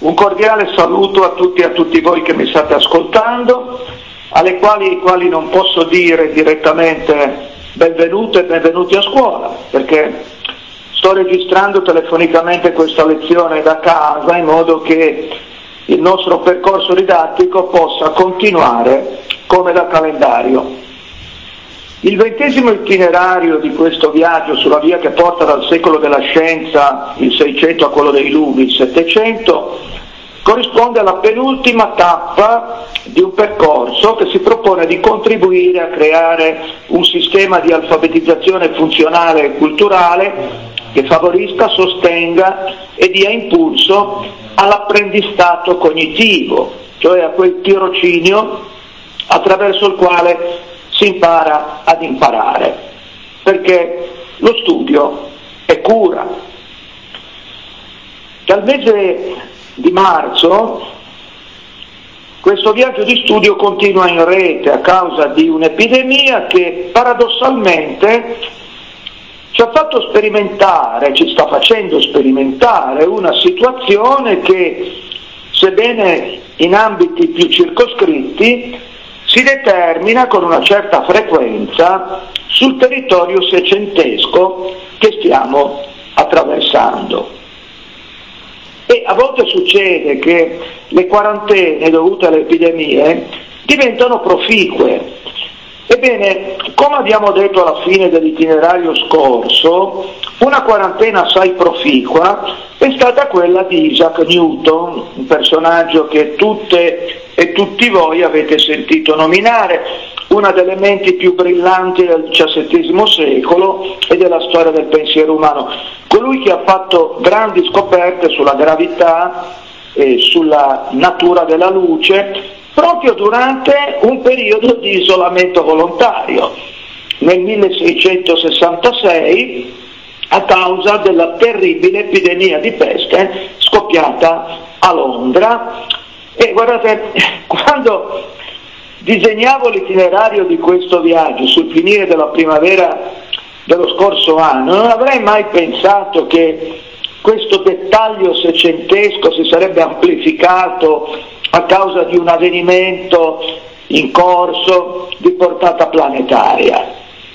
Un cordiale saluto a tutti e a tutti voi che mi state ascoltando, alle quali non posso dire direttamente benvenute e benvenuti a scuola, perché sto registrando telefonicamente questa lezione da casa in modo che il nostro percorso didattico possa continuare come da calendario. Il 20° itinerario di questo viaggio sulla via che porta dal secolo della scienza, il 600, a quello dei lumi, il 700, corrisponde alla penultima tappa di un percorso che si propone di contribuire a creare un sistema di alfabetizzazione funzionale e culturale che favorisca, sostenga e dia impulso all'apprendistato cognitivo, cioè a quel tirocinio attraverso il quale si impara ad imparare, perché lo studio è cura. Dal mese di marzo questo viaggio di studio continua in rete a causa di un'epidemia che paradossalmente ci sta facendo sperimentare una situazione che, sebbene in ambiti più circoscritti, si determina con una certa frequenza sul territorio seicentesco che stiamo attraversando. E a volte succede che le quarantene dovute alle epidemie diventano proficue. Ebbene, come abbiamo detto alla fine dell'itinerario scorso, una quarantena assai proficua è stata quella di Isaac Newton, un personaggio che tutte e tutti voi avete sentito nominare, una delle menti più brillanti del XVII secolo e della storia del pensiero umano, colui che ha fatto grandi scoperte sulla gravità e sulla natura della luce, proprio durante un periodo di isolamento volontario, nel 1666, a causa della terribile epidemia di peste scoppiata a Londra. E guardate, quando disegnavo l'itinerario di questo viaggio sul finire della primavera dello scorso anno, non avrei mai pensato che questo dettaglio seicentesco si sarebbe amplificato a causa di un avvenimento in corso di portata planetaria.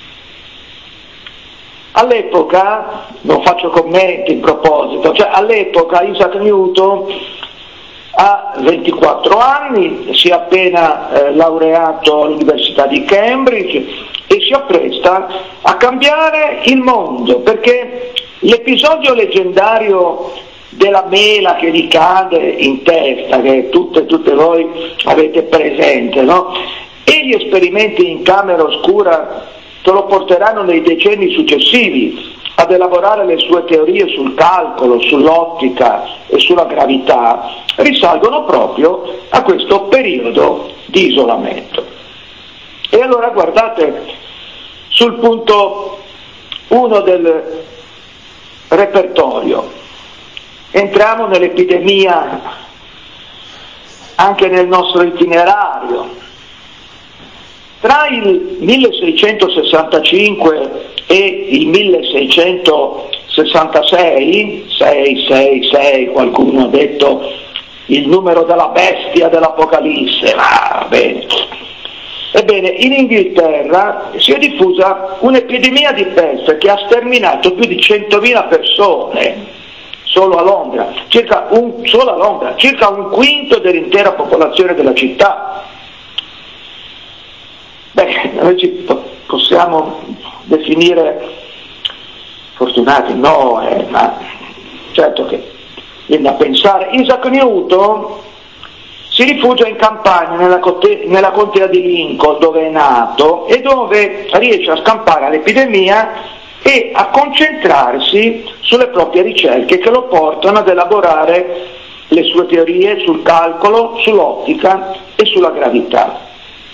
All'epoca, non faccio commenti in proposito, all'epoca Isaac Newton ha 24 anni, si è appena laureato all'Università di Cambridge e si appresta a cambiare il mondo, perché l'episodio leggendario della mela che gli cade in testa, che tutte voi avete presente, no? E gli esperimenti in camera oscura che lo porteranno nei decenni successivi ad elaborare le sue teorie sul calcolo, sull'ottica e sulla gravità, risalgono proprio a questo periodo di isolamento. E allora guardate, sul punto 1 del repertorio, entriamo nell'epidemia anche nel nostro itinerario. Tra il 1665 e il 1666, 666, qualcuno ha detto il numero della bestia dell'Apocalisse, ma bene. Ebbene, in Inghilterra si è diffusa un'epidemia di peste che ha sterminato più di 100.000 persone, solo a Londra, circa un quinto dell'intera popolazione della città. Noi ci possiamo definire fortunati, no, ma certo che viene da pensare. Isaac Newton si rifugia in campagna nella contea di Lincoln, dove è nato e dove riesce a scampare all'epidemia e a concentrarsi sulle proprie ricerche che lo portano ad elaborare le sue teorie sul calcolo, sull'ottica e sulla gravità.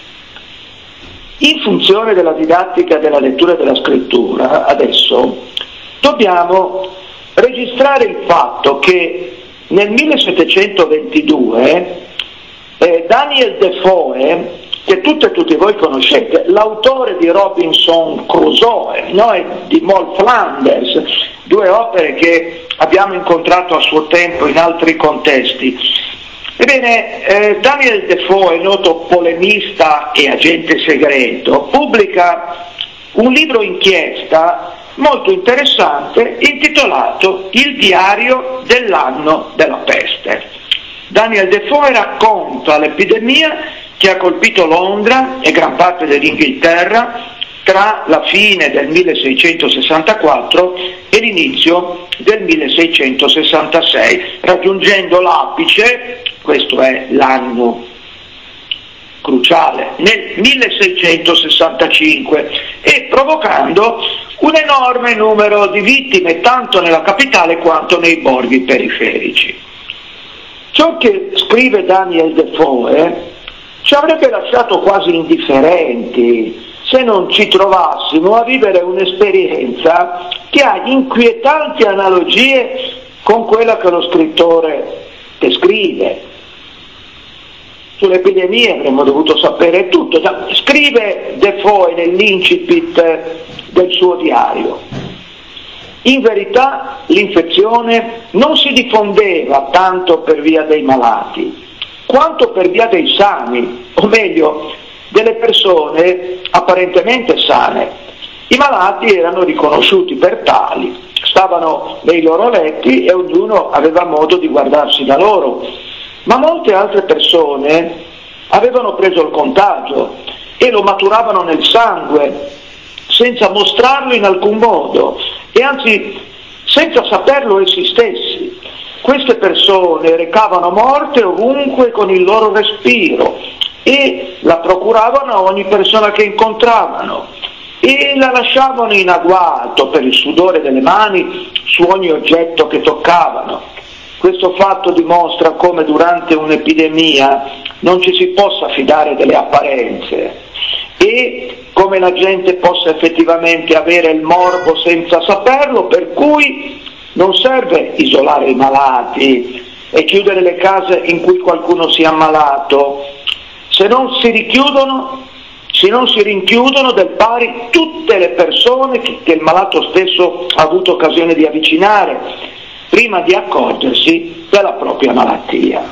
In funzione della didattica della lettura e della scrittura, adesso dobbiamo registrare il fatto che nel 1722 Daniel Defoe, che tutti voi conoscete, l'autore di Robinson Crusoe, no? E di Moll Flanders, due opere che abbiamo incontrato a suo tempo in altri contesti. Ebbene, Daniel Defoe, noto polemista e agente segreto, pubblica un libro inchiesta molto interessante intitolato Il diario dell'anno della peste. Daniel Defoe racconta l'epidemia che ha colpito Londra e gran parte dell'Inghilterra tra la fine del 1664 e l'inizio del 1666, raggiungendo l'apice, questo è l'anno cruciale, nel 1665 e provocando un enorme numero di vittime tanto nella capitale quanto nei borghi periferici. Ciò che scrive Daniel Defoe ci avrebbe lasciato quasi indifferenti se non ci trovassimo a vivere un'esperienza che ha inquietanti analogie con quella che lo scrittore descrive. Sulle avremmo dovuto sapere tutto. Scrive Defoe nell'incipit del suo diario: in verità l'infezione non si diffondeva tanto per via dei malati, quanto per via dei sani, o meglio, delle persone apparentemente sane. I malati erano riconosciuti per tali, stavano nei loro letti e ognuno aveva modo di guardarsi da loro, ma molte altre persone avevano preso il contagio e lo maturavano nel sangue senza mostrarlo in alcun modo e anzi senza saperlo essi stessi. Queste persone recavano morte ovunque con il loro respiro e la procuravano a ogni persona che incontravano e la lasciavano in agguato per il sudore delle mani su ogni oggetto che toccavano. Questo fatto dimostra come durante un'epidemia non ci si possa fidare delle apparenze e come la gente possa effettivamente avere il morbo senza saperlo, per cui non serve isolare i malati e chiudere le case in cui qualcuno sia ammalato, se non si rinchiudono del pari tutte le persone che il malato stesso ha avuto occasione di avvicinare prima di accorgersi della propria malattia.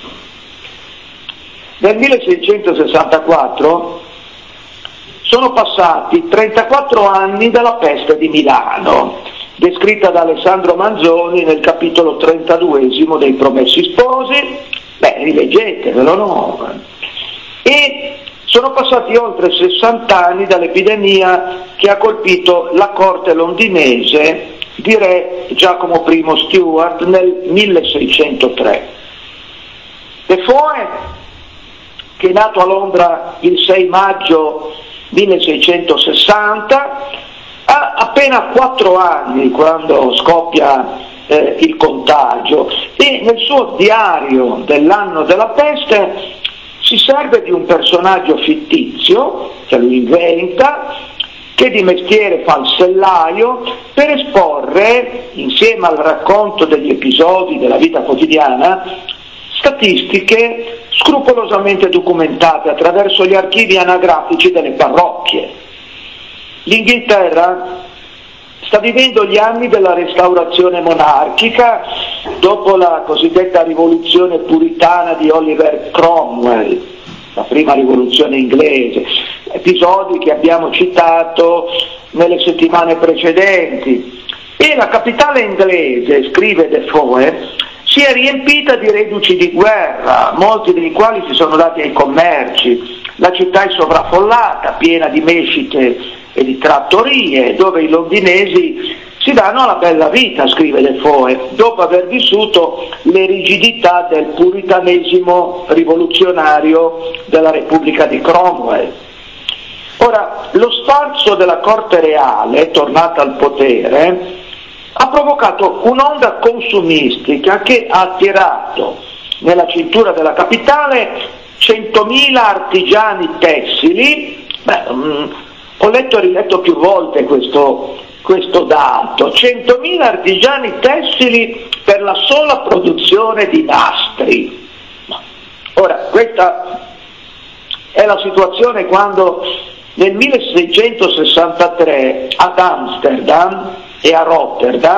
Nel 1664 sono passati 34 anni dalla peste di Milano, descritta da Alessandro Manzoni nel capitolo 32 dei Promessi Sposi. Rileggetevelo, no? E sono passati oltre 60 anni dall'epidemia che ha colpito la corte londinese di re Giacomo I Stuart nel 1603. Defoe, che è nato a Londra il 6 maggio 1660, ha appena 4 anni quando scoppia il contagio e nel suo diario dell'anno della peste si serve di un personaggio fittizio che lui inventa, che di mestiere fa il sellaio, per esporre, insieme al racconto degli episodi della vita quotidiana, statistiche scrupolosamente documentate attraverso gli archivi anagrafici delle parrocchie. L'Inghilterra sta vivendo gli anni della restaurazione monarchica dopo la cosiddetta rivoluzione puritana di Oliver Cromwell, la prima rivoluzione inglese, episodi che abbiamo citato nelle settimane precedenti. E la capitale inglese, scrive Defoe, si è riempita di reduci di guerra, molti dei quali si sono dati ai commerci. La città è sovraffollata, piena di mescite e di trattorie, dove i londinesi si danno alla bella vita, scrive Defoe, dopo aver vissuto le rigidità del puritanesimo rivoluzionario della Repubblica di Cromwell. Ora, lo sfarzo della corte reale, tornata al potere, ha provocato un'onda consumistica che ha attirato nella cintura della capitale 100.000 artigiani tessili. Ho letto e riletto più volte questo dato, 100.000 artigiani tessili per la sola produzione di nastri. Ora, questa è la situazione quando nel 1663 ad Amsterdam e a Rotterdam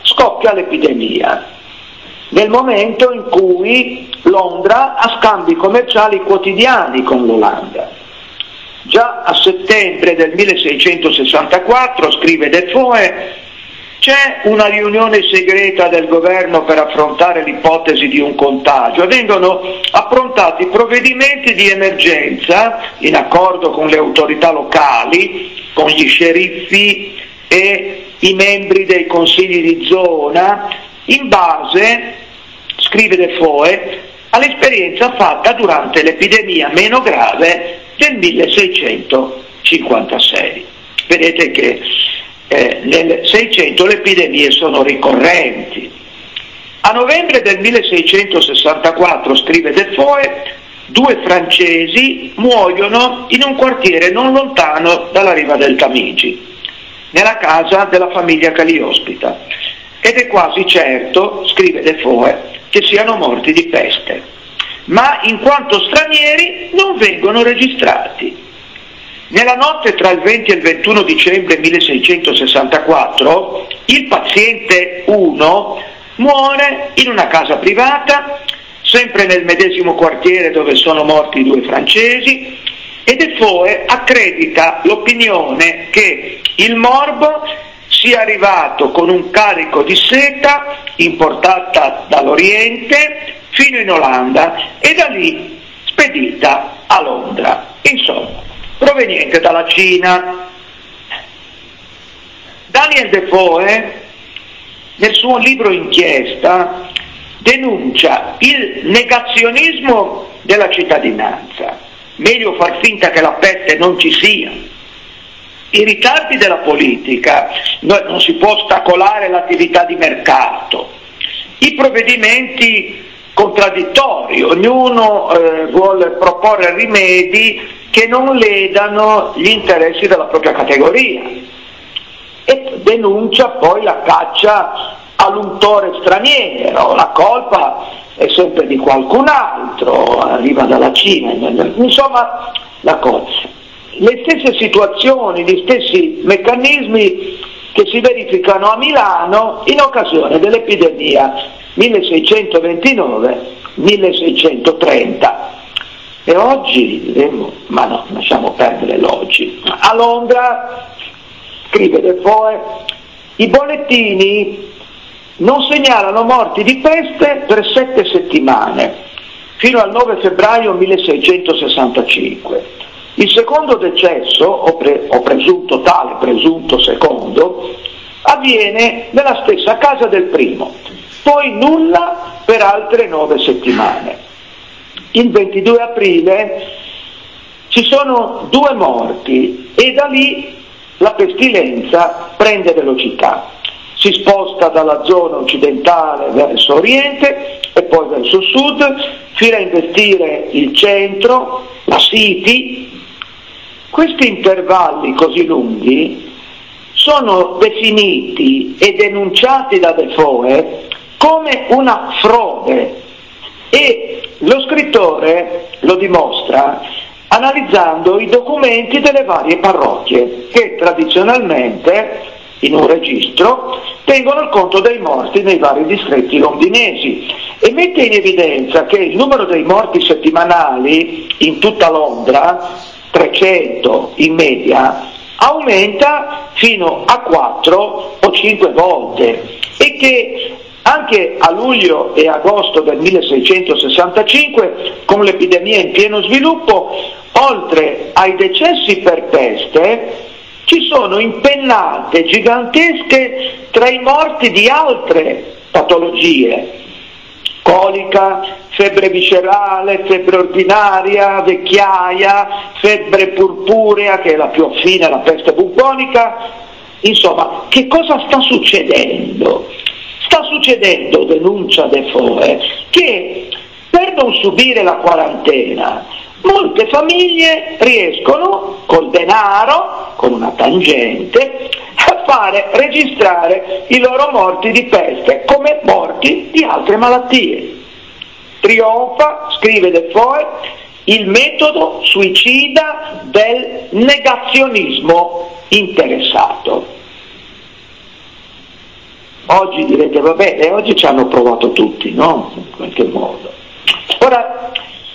scoppia l'epidemia, nel momento in cui Londra ha scambi commerciali quotidiani con l'Olanda. Già a settembre del 1664, scrive Defoe, c'è una riunione segreta del governo per affrontare l'ipotesi di un contagio e vengono approntati provvedimenti di emergenza in accordo con le autorità locali, con gli sceriffi e i membri dei consigli di zona, in base, scrive Defoe, all'esperienza fatta durante l'epidemia meno grave del 1656. Vedete che nel 600 le epidemie sono ricorrenti. A novembre del 1664, scrive Defoe, 2 francesi muoiono in un quartiere non lontano dalla riva del Tamigi, nella casa della famiglia che li ospita, ed è quasi certo, scrive Defoe, che siano morti di peste, ma in quanto stranieri non vengono registrati. Nella notte tra il 20 e il 21 dicembre 1664 il paziente 1 muore in una casa privata, sempre nel medesimo quartiere dove sono morti i 2 francesi, e Defoe accredita l'opinione che il morbo sia arrivato con un carico di seta importata dall'Oriente fino in Olanda e da lì spedita a Londra. Insomma, proveniente dalla Cina. Daniel Defoe, nel suo libro Inchiesta, denuncia il negazionismo della cittadinanza, meglio far finta che la peste non ci sia, i ritardi della politica, non si può ostacolare l'attività di mercato, i provvedimenti contraddittori, ognuno vuole proporre rimedi che non ledano gli interessi della propria categoria, e denuncia poi la caccia all'untore straniero, la colpa è sempre di qualcun altro, arriva dalla Cina, insomma la cosa. Le stesse situazioni, gli stessi meccanismi che si verificano a Milano in occasione dell'epidemia 1629-1630. E oggi diremmo, ma no, lasciamo perdere l'oggi. A Londra, scrive Defoe, i bollettini non segnalano morti di peste per 7 settimane, fino al 9 febbraio 1665. Il secondo decesso, o presunto tale, presunto secondo, avviene nella stessa casa del primo, poi nulla per altre 9 settimane. Il 22 aprile ci sono 2 morti e da lì la pestilenza prende velocità, si sposta dalla zona occidentale verso oriente e poi verso sud, fino a investire il centro, la City. Questi intervalli così lunghi sono definiti e denunciati da Defoe come una frode, e lo scrittore lo dimostra analizzando i documenti delle varie parrocchie che tradizionalmente in un registro tengono il conto dei morti nei vari distretti londinesi, e mette in evidenza che il numero dei morti settimanali in tutta Londra, 300 in media, aumenta fino a 4 o 5 volte, e che anche a luglio e agosto del 1665, con l'epidemia in pieno sviluppo, oltre ai decessi per peste, ci sono impennate gigantesche tra i morti di altre patologie: colica, febbre viscerale, febbre ordinaria, vecchiaia, febbre purpurea, che è la più affine alla peste bubbonica. Insomma, che cosa sta succedendo? Sta succedendo, denuncia Defoe, che per non subire la quarantena molte famiglie riescono col denaro, con una tangente, a fare registrare i loro morti di peste come morti di altre malattie. Trionfa, scrive Defoe, il metodo suicida del negazionismo interessato. Oggi direte, vabbè, oggi ci hanno provato tutti, no? In qualche modo. Ora,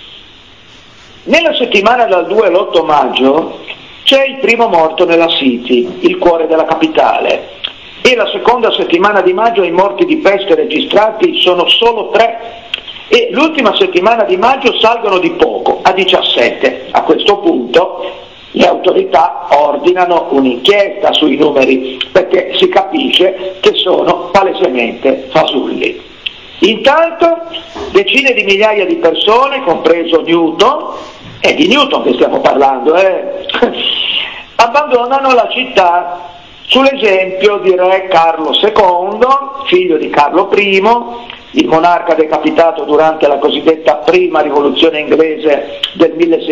nella settimana dal 2 all'8 maggio c'è il primo morto nella City, il cuore della capitale, e la seconda settimana di maggio i morti di peste registrati sono solo 3, e l'ultima settimana di maggio salgono di poco, a 17. A questo punto le autorità ordinano un'inchiesta sui numeri, perché si capisce che sono palesemente fasulli. Intanto decine di migliaia di persone, compreso Newton, è di Newton che stiamo parlando, abbandonano la città sull'esempio di re Carlo II, figlio di Carlo I, il monarca decapitato durante la cosiddetta prima rivoluzione inglese del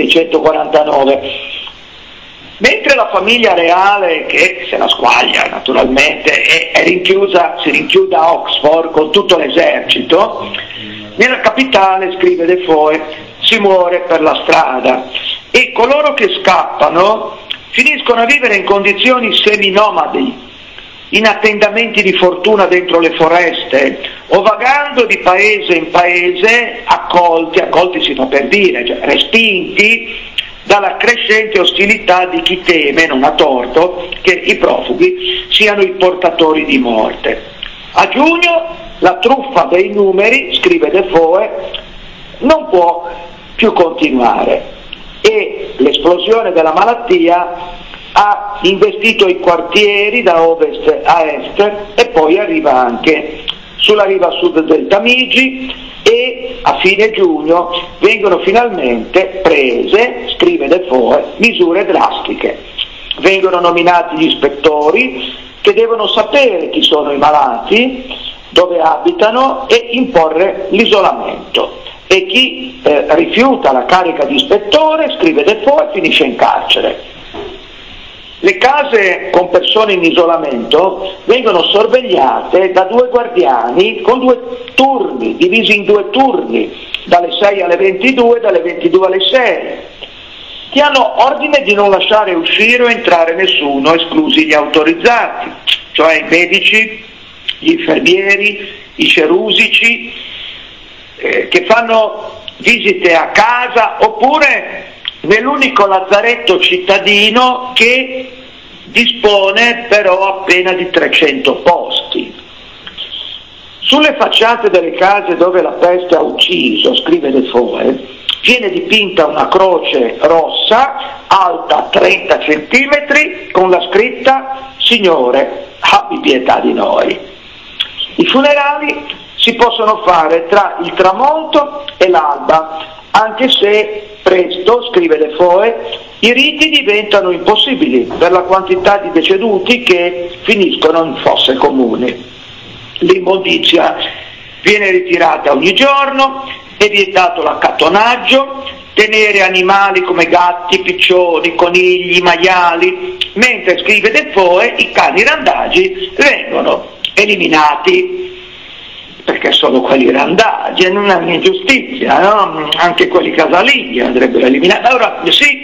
1649. Mentre la famiglia reale, che se la squaglia naturalmente, si rinchiude a Oxford con tutto l'esercito, nella capitale, scrive Defoe, si muore per la strada, e coloro che scappano finiscono a vivere in condizioni seminomadi, in attendamenti di fortuna dentro le foreste, o vagando di paese in paese, accolti si fa per dire, cioè respinti dalla crescente ostilità di chi teme, non a torto, che i profughi siano i portatori di morte. A giugno la truffa dei numeri, scrive Defoe, non può più continuare, e l'esplosione della malattia ha investito i quartieri da ovest a est, e poi arriva anche sulla riva sud del Tamigi, e a fine giugno vengono finalmente prese, scrive Defoe, misure drastiche. Vengono nominati gli ispettori che devono sapere chi sono i malati, dove abitano, e imporre l'isolamento. E chi rifiuta la carica di ispettore, scrive Defoe, finisce in carcere. Le case con persone in isolamento vengono sorvegliate da 2 guardiani con 2 turni, divisi in 2 turni, dalle 6 alle 22, dalle 22 alle 6, che hanno ordine di non lasciare uscire o entrare nessuno, esclusi gli autorizzati, cioè i medici, gli infermieri, i cerusici, che fanno visite a casa, oppure nell'unico lazzaretto cittadino che dispone però appena di 300 posti. Sulle facciate delle case dove la peste ha ucciso, scrive Defoe, viene dipinta una croce rossa alta 30 centimetri con la scritta «Signore, abbi pietà di noi». I funerali si possono fare tra il tramonto e l'alba, anche se presto, scrive Defoe, i riti diventano impossibili per la quantità di deceduti che finiscono in fosse comuni. L'immondizia viene ritirata ogni giorno, è vietato l'accattonaggio, tenere animali come gatti, piccioni, conigli, maiali, mentre, scrive Defoe, i cani randagi vengono eliminati, perché sono quelli randagi, non è un'ingiustizia, no? Anche quelli casalinghi andrebbero eliminati. Ora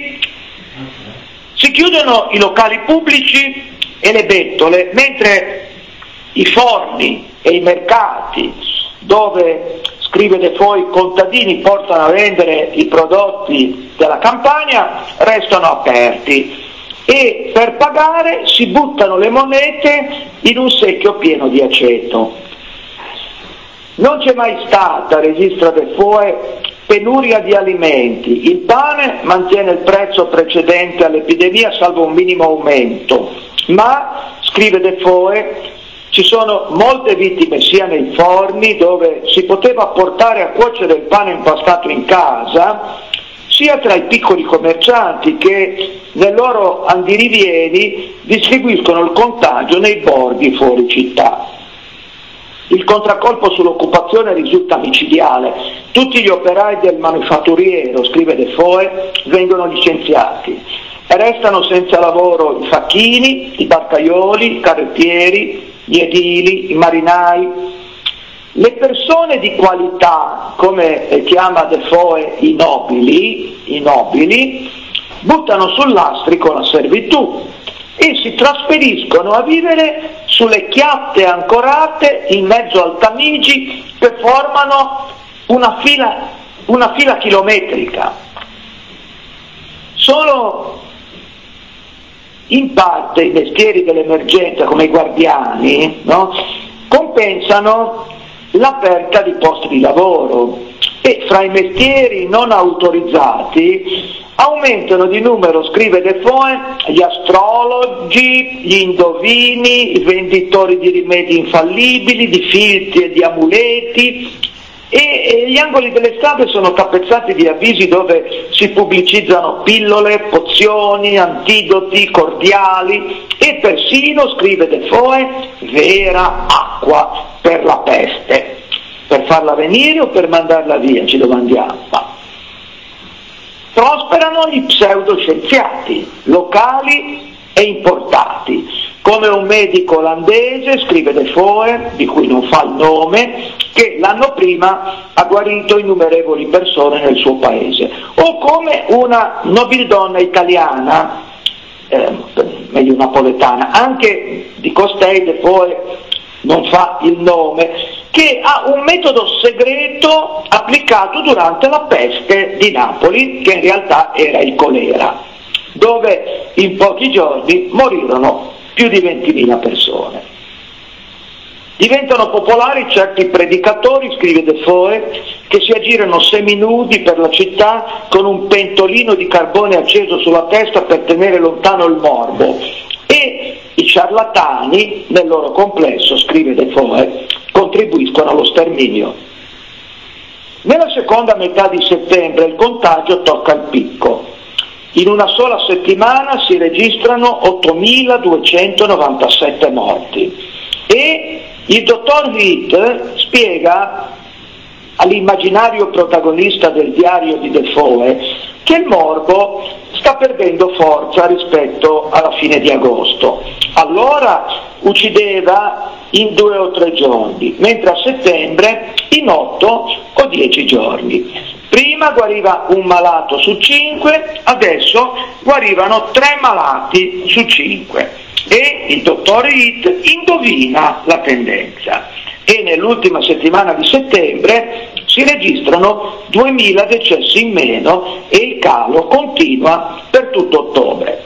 si chiudono i locali pubblici e le bettole, mentre i forni e i mercati, dove, scrive Defoe, i contadini portano a vendere i prodotti della campagna, restano aperti, e per pagare si buttano le monete in un secchio pieno di aceto. Non c'è mai stata, registra Defoe, penuria di alimenti. Il pane mantiene il prezzo precedente all'epidemia, salvo un minimo aumento, ma, scrive Defoe, ci sono molte vittime sia nei forni, dove si poteva portare a cuocere il pane impastato in casa, sia tra i piccoli commercianti che nel loro andirivieni distribuiscono il contagio nei borghi fuori città. Il contraccolpo sull'occupazione risulta micidiale. Tutti gli operai del manufatturiero, scrive Defoe, vengono licenziati. Restano senza lavoro i facchini, i barcaioli, i carrettieri, gli edili, i marinai. Le persone di qualità, come chiama Defoe i nobili, buttano sul lastrico la servitù e si trasferiscono a vivere sulle chiatte ancorate in mezzo al Tamigi che formano una fila chilometrica. Solo in parte i mestieri dell'emergenza, come i guardiani, no? Compensano la perdita di posti di lavoro, e fra i mestieri non autorizzati aumentano di numero, scrive Defoe, gli astrologi, gli indovini, i venditori di rimedi infallibili, di filtri e di amuleti, e gli angoli delle strade sono tappezzati di avvisi dove si pubblicizzano pillole, pozioni, antidoti, cordiali e persino, scrive Defoe, vera acqua per la peste. Per farla venire o per mandarla via, ci domandiamo. Ma prosperano i pseudoscienziati, locali e importati, come un medico olandese, scrive Defoe, di cui non fa il nome, che l'anno prima ha guarito innumerevoli persone nel suo paese, o come una nobildonna italiana, meglio napoletana, anche di costei Defoe non fa il nome, che ha un metodo segreto applicato durante la peste di Napoli, che in realtà era il colera, dove in pochi giorni morirono più di 20.000 persone. Diventano popolari certi predicatori, scrive Defoe, che si aggirano seminudi per la città con un pentolino di carbone acceso sulla testa per tenere lontano il morbo, e i ciarlatani, nel loro complesso, scrive Defoe, contribuiscono allo sterminio. Nella seconda metà di settembre il contagio tocca il picco. In una sola settimana si registrano 8.297 morti e il dottor Heath spiega all'immaginario protagonista del diario di Defoe che il morbo sta perdendo forza rispetto alla fine di agosto. Allora uccideva in 2 o 3 giorni, mentre a settembre in 8 o 10 giorni. Prima guariva un malato su 5, adesso guarivano 3 malati su 5. E il dottor Heath indovina la tendenza. E nell'ultima settimana di settembre si registrano 2.000 decessi in meno e il calo continua per tutto ottobre.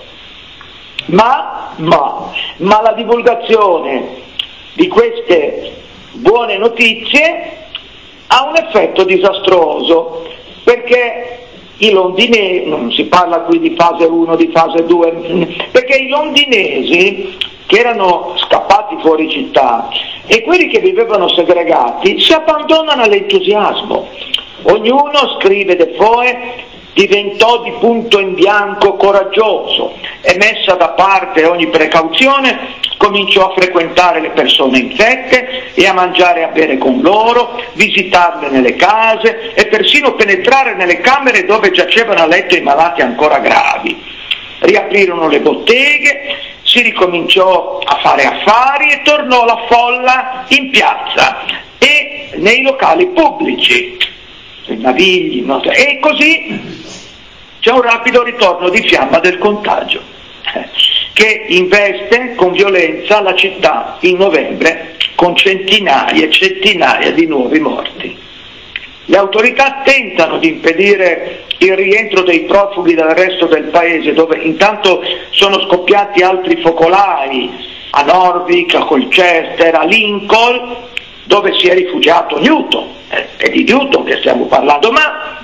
Ma la divulgazione di queste buone notizie ha un effetto disastroso, perché i londinesi, non si parla qui di fase 1, di fase 2, perché i londinesi che erano scappati fuori città e quelli che vivevano segregati si abbandonano all'entusiasmo. Ognuno, scrive Defoe, diventò di punto in bianco coraggioso e, messa da parte ogni precauzione, cominciò a frequentare le persone infette e a mangiare e a bere con loro, visitarle nelle case e persino penetrare nelle camere dove giacevano a letto i malati ancora gravi. Riaprirono le botteghe, si ricominciò a fare affari e tornò la folla in piazza e nei locali pubblici, i navigli, e così c'è un rapido ritorno di fiamma del contagio che investe con violenza la città in novembre con centinaia e centinaia di nuovi morti. Le autorità tentano di impedire il rientro dei profughi dal resto del paese, dove intanto sono scoppiati altri focolai, a Norwich, a Colchester, a Lincoln, dove si è rifugiato Newton, è di Newton che stiamo parlando, ma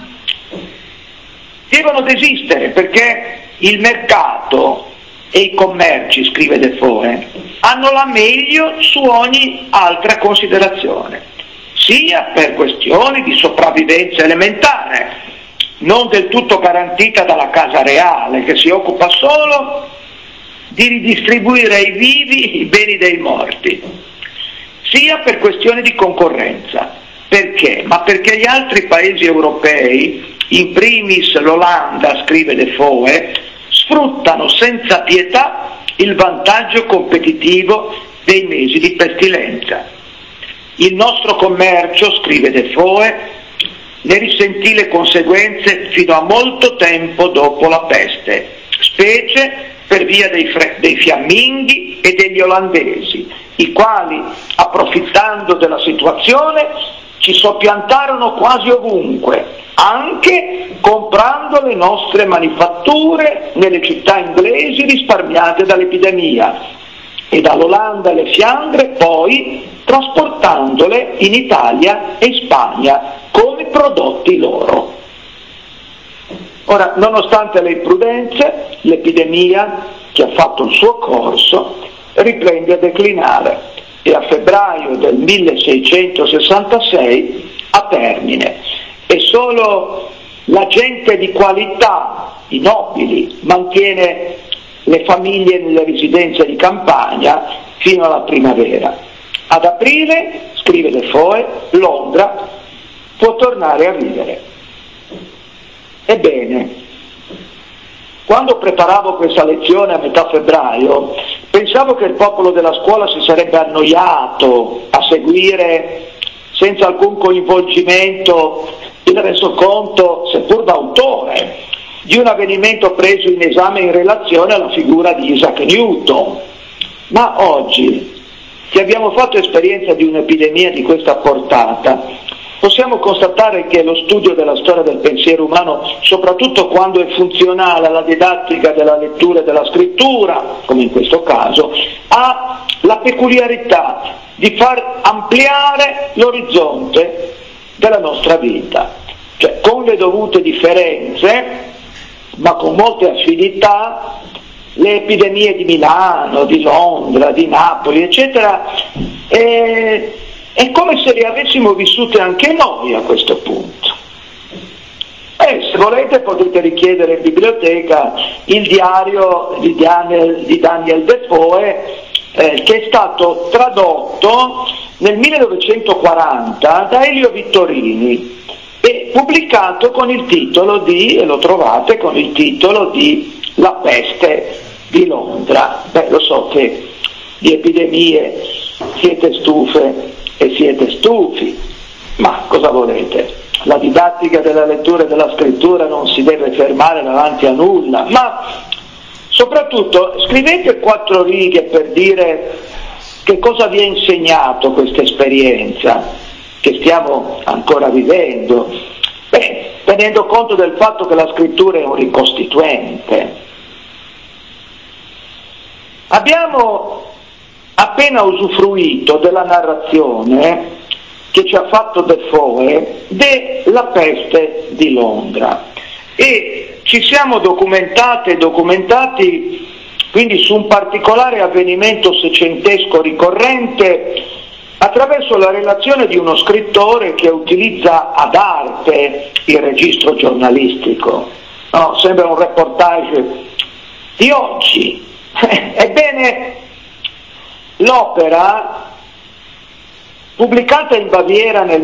devono desistere perché il mercato e i commerci, scrive Defoe, hanno la meglio su ogni altra considerazione, sia per questioni di sopravvivenza elementare, non del tutto garantita dalla Casa Reale, che si occupa solo di ridistribuire ai vivi i beni dei morti, sia per questioni di concorrenza. Perché? Ma perché gli altri paesi europei, in primis l'Olanda, scrive Defoe, sfruttano senza pietà il vantaggio competitivo dei mesi di pestilenza. Il nostro commercio, scrive Defoe, ne risentì le conseguenze fino a molto tempo dopo la peste, specie per via dei fiamminghi e degli olandesi, i quali, approfittando della situazione, ci soppiantarono quasi ovunque, anche comprando le nostre manifatture nelle città inglesi risparmiate dall'epidemia, e dall'Olanda alle Fiandre, poi trasportandole in Italia e in Spagna come prodotti loro. Ora, nonostante le imprudenze, l'epidemia, che ha fatto il suo corso, riprende a declinare e a febbraio del 1666 ha termine, e solo la gente di qualità, i nobili, mantiene le famiglie nelle residenze di campagna fino alla primavera. Ad aprile, scrive Defoe, Londra può tornare a vivere. Ebbene, quando preparavo questa lezione a metà febbraio, pensavo che il popolo della scuola si sarebbe annoiato a seguire senza alcun coinvolgimento il resoconto, seppur d'autore, di un avvenimento preso in esame in relazione alla figura di Isaac Newton. Ma oggi, che abbiamo fatto esperienza di un'epidemia di questa portata, possiamo constatare che lo studio della storia del pensiero umano, soprattutto quando è funzionale alla didattica della lettura e della scrittura, come in questo caso, ha la peculiarità di far ampliare l'orizzonte della nostra vita. Cioè, con le dovute differenze, ma con molte affinità, le epidemie di Milano, di Londra, di Napoli, eccetera, è come se le avessimo vissute anche noi a questo punto. Se volete potete richiedere in biblioteca il diario di Daniel Defoe, che è stato tradotto nel 1940 da Elio Vittorini e pubblicato con il titolo di, e lo trovate con il titolo di La peste di Londra. Lo so che di epidemie siete stufe e siete stufi, ma cosa volete? La didattica della lettura e della scrittura non si deve fermare davanti a nulla, ma soprattutto scrivete 4 righe per dire che cosa vi ha insegnato questa esperienza che stiamo ancora vivendo, tenendo conto del fatto che la scrittura è un ricostituente. Abbiamo appena usufruito della narrazione che ci ha fatto Defoe della peste di Londra e ci siamo documentati quindi su un particolare avvenimento seicentesco ricorrente attraverso la relazione di uno scrittore che utilizza ad arte il registro giornalistico. No, sembra un reportage di oggi. Ebbene, l'opera, pubblicata in Baviera nel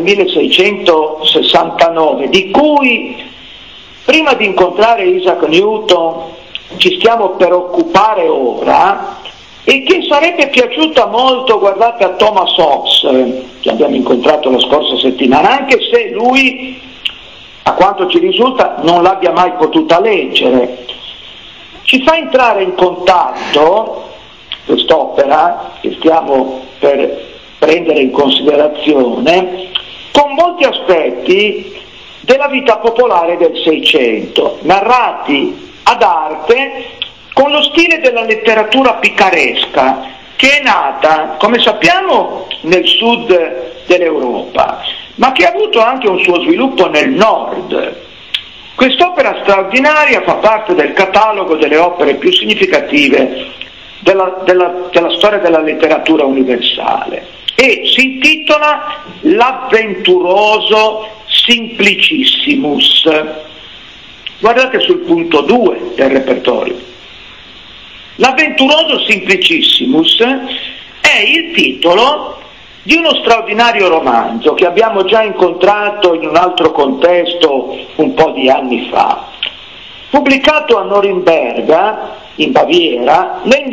1669, di cui prima di incontrare Isaac Newton ci stiamo per occupare ora, e che sarebbe piaciuta molto, guardate, a Thomas Hobbes, che abbiamo incontrato la scorsa settimana, anche se lui, a quanto ci risulta, non l'abbia mai potuta leggere. Ci fa entrare in contatto, quest'opera, che stiamo per prendere in considerazione, con molti aspetti della vita popolare del Seicento, narrati ad arte con lo stile della letteratura picaresca, che è nata, come sappiamo, nel sud dell'Europa, ma che ha avuto anche un suo sviluppo nel nord. Quest'opera straordinaria fa parte del catalogo delle opere più significative della storia della letteratura universale e si intitola L'avventuroso Simplicissimus. Guardate sul punto 2 del repertorio. L'avventuroso Simplicissimus è il titolo di uno straordinario romanzo che abbiamo già incontrato in un altro contesto un po' di anni fa, pubblicato a Norimberga, in Baviera, nel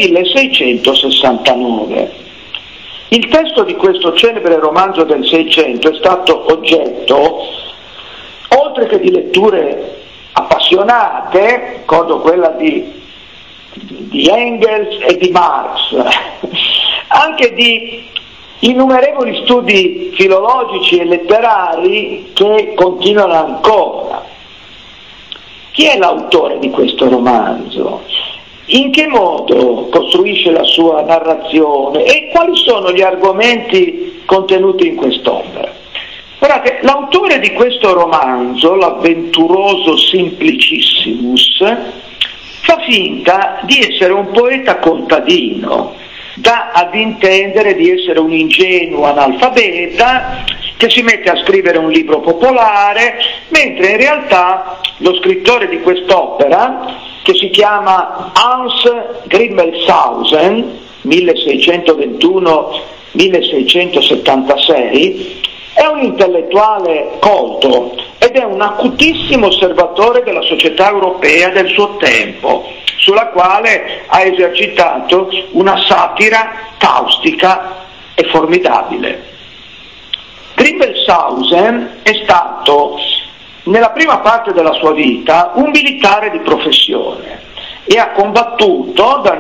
1669. Il testo di questo celebre romanzo del Seicento è stato oggetto, oltre che di letture appassionate, ricordo quella di di Engels e di Marx, anche di innumerevoli studi filologici e letterari che continuano ancora. Chi è l'autore di questo romanzo? In che modo costruisce la sua narrazione e quali sono gli argomenti contenuti in quest'opera? Guardate, l'autore di questo romanzo, l'avventuroso Simplicissimus, fa finta di essere un poeta contadino, dà ad intendere di essere un ingenuo analfabeta che si mette a scrivere un libro popolare, mentre in realtà lo scrittore di quest'opera, che si chiama Hans Grimmelshausen, 1621-1676, è un intellettuale colto ed è un acutissimo osservatore della società europea del suo tempo, sulla quale ha esercitato una satira caustica e formidabile. Grimmelshausen è stato, nella prima parte della sua vita, un militare di professione e ha combattuto dal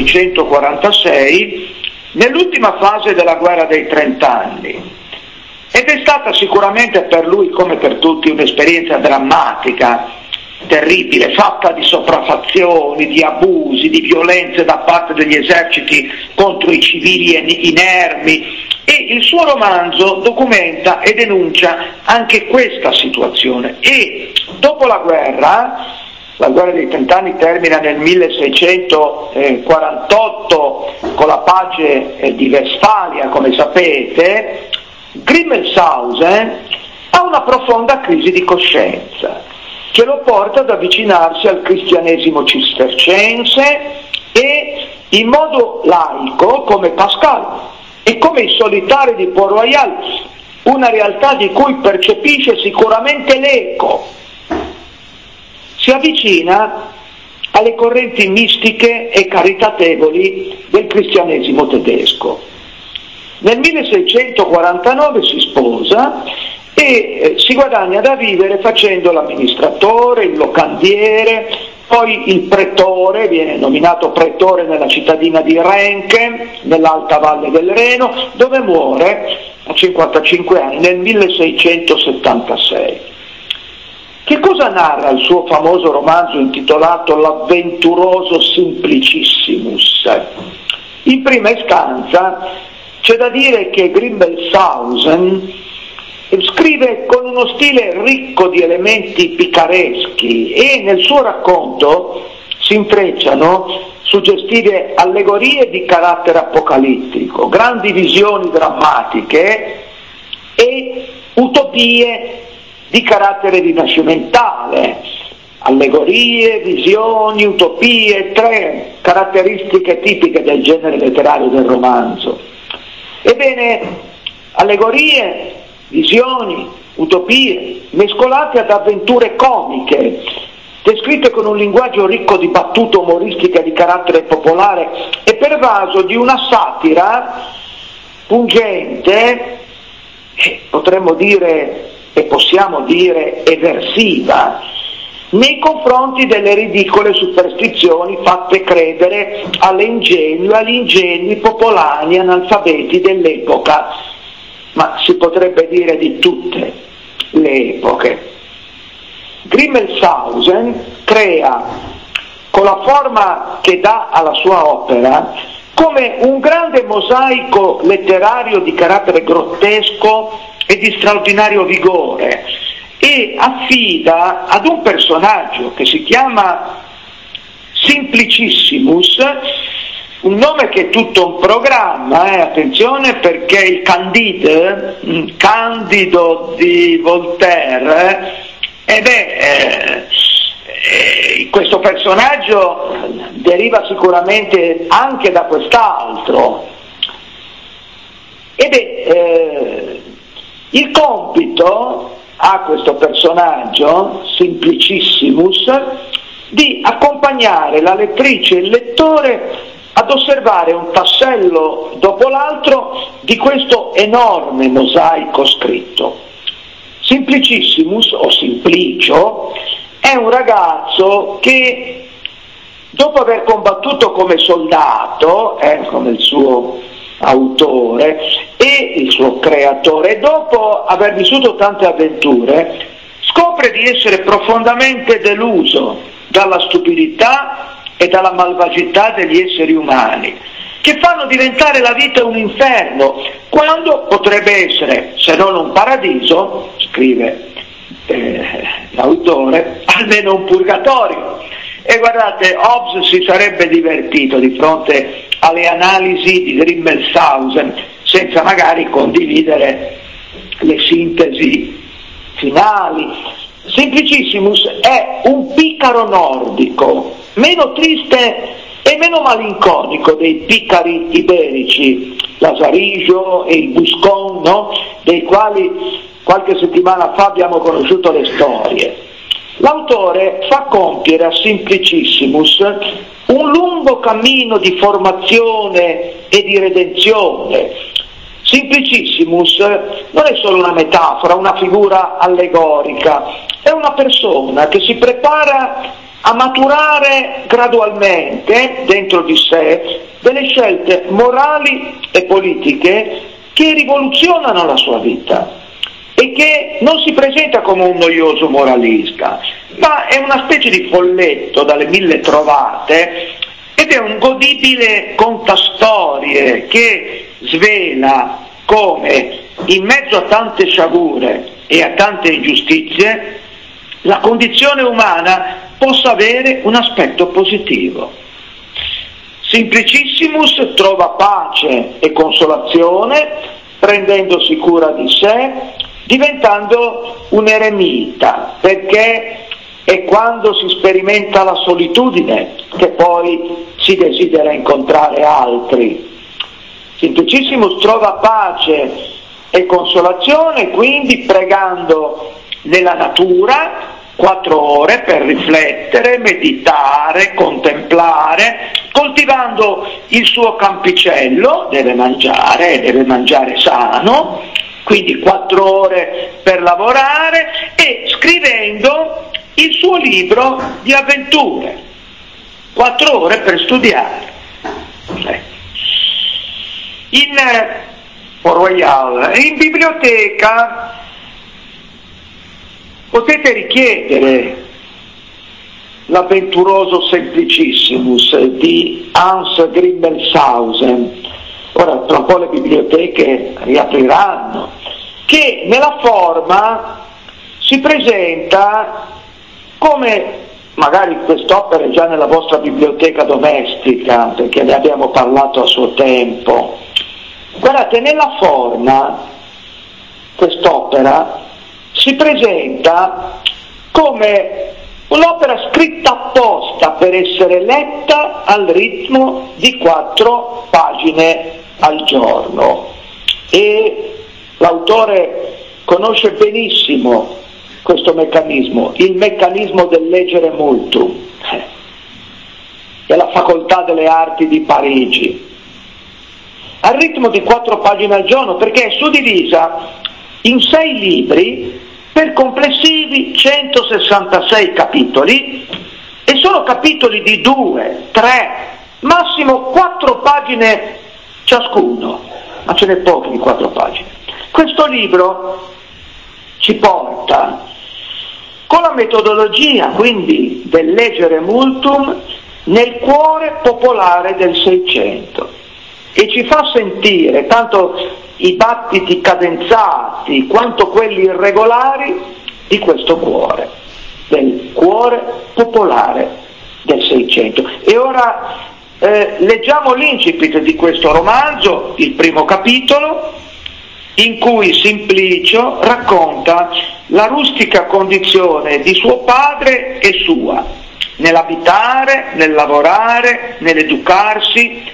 1646 nell'ultima fase della guerra dei 30 anni. Ed è stata sicuramente per lui, come per tutti, un'esperienza drammatica, terribile, fatta di sopraffazioni, di abusi, di violenze da parte degli eserciti contro i civili inermi, e il suo romanzo documenta e denuncia anche questa situazione. E dopo la guerra dei 30 anni termina nel 1648 con la pace di Westfalia, come sapete. Grimmelshausen ha una profonda crisi di coscienza che lo porta ad avvicinarsi al cristianesimo cistercense e in modo laico come Pascal e come i solitari di Port-Royal, una realtà di cui percepisce sicuramente l'eco. Si avvicina alle correnti mistiche e caritatevoli del cristianesimo tedesco. Nel 1649 si sposa e si guadagna da vivere facendo l'amministratore, il locandiere, poi il pretore, viene nominato pretore nella cittadina di Renken, nell'alta valle del Reno, dove muore a 55 anni nel 1676. Che cosa narra il suo famoso romanzo intitolato L'avventuroso Simplicissimus? In prima istanza c'è da dire che Grimmelshausen scrive con uno stile ricco di elementi picareschi e nel suo racconto si intrecciano suggestive allegorie di carattere apocalittico, grandi visioni drammatiche e utopie di carattere rinascimentale. Allegorie, visioni, utopie, tre caratteristiche tipiche del genere letterario del romanzo. Ebbene, allegorie, visioni, utopie, mescolate ad avventure comiche, descritte con un linguaggio ricco di battute umoristiche di carattere popolare e pervaso di una satira pungente, potremmo dire e possiamo dire eversiva, nei confronti delle ridicole superstizioni fatte credere agli ingenui popolani analfabeti dell'epoca, ma si potrebbe dire di tutte le epoche. Grimmelshausen crea, con la forma che dà alla sua opera, come un grande mosaico letterario di carattere grottesco e di straordinario vigore, e affida ad un personaggio che si chiama Simplicissimus, un nome che è tutto un programma, attenzione, perché il Candide, Candido di Voltaire, questo personaggio deriva sicuramente anche da quest'altro. Il compito a questo personaggio, Simplicissimus, di accompagnare la lettrice e il lettore ad osservare un tassello dopo l'altro di questo enorme mosaico scritto. Simplicissimus, o Simplicio, è un ragazzo che dopo aver combattuto come soldato, come il suo autore e il suo creatore, dopo aver vissuto tante avventure, scopre di essere profondamente deluso dalla stupidità e dalla malvagità degli esseri umani, che fanno diventare la vita un inferno, quando potrebbe essere, se non un paradiso, scrive l'autore, almeno un purgatorio. E guardate, Hobbes si sarebbe divertito di fronte alle analisi di Grimmelshausen, senza magari condividere le sintesi finali. Simplicissimus è un picaro nordico, meno triste e meno malinconico dei piccari iberici, l'Asarigio e il Buscon, no? Dei quali qualche settimana fa abbiamo conosciuto le storie. L'autore fa compiere a Simplicissimus un lungo cammino di formazione e di redenzione. Simplicissimus non è solo una metafora, una figura allegorica, è una persona che si prepara a maturare gradualmente dentro di sé delle scelte morali e politiche che rivoluzionano la sua vita e che non si presenta come un noioso moralista, ma è una specie di folletto dalle mille trovate ed è un godibile contastorie che svela come in mezzo a tante sciagure e a tante ingiustizie la condizione umana possa avere un aspetto positivo. Simplicissimus trova pace e consolazione prendendosi cura di sé, diventando un eremita, perché è quando si sperimenta la solitudine che poi si desidera incontrare altri. Simplicissimus trova pace e consolazione quindi pregando nella natura 4 ore per riflettere, meditare, contemplare, coltivando il suo campicello, deve mangiare sano, quindi 4 ore per lavorare e scrivendo il suo libro di avventure, 4 ore per studiare. In Port Royal, in biblioteca potete richiedere l'avventuroso Simplicissimus di Hans Grimmelshausen. Ora tra un po' le biblioteche riapriranno, che nella forma si presenta come, magari quest'opera è già nella vostra biblioteca domestica, perché ne abbiamo parlato a suo tempo. Guardate, nella forma quest'opera si presenta come un'opera scritta apposta per essere letta al ritmo di 4 pagine al giorno, e l'autore conosce benissimo questo meccanismo, il meccanismo del leggere multum, della Facoltà delle Arti di Parigi, al ritmo di 4 pagine al giorno, perché è suddivisa in 6 libri per complessivi 166 capitoli, e sono capitoli di 2, 3, massimo 4 pagine ciascuno, ma ce n'è pochi di 4 pagine. Questo libro ci porta, con la metodologia quindi del leggere multum, nel cuore popolare del Seicento e ci fa sentire tanto i battiti cadenzati quanto quelli irregolari di questo cuore, del cuore popolare del Seicento. E ora leggiamo l'incipit di questo romanzo, il primo capitolo, in cui Simplicio racconta la rustica condizione di suo padre e sua, nell'abitare, nel lavorare, nell'educarsi,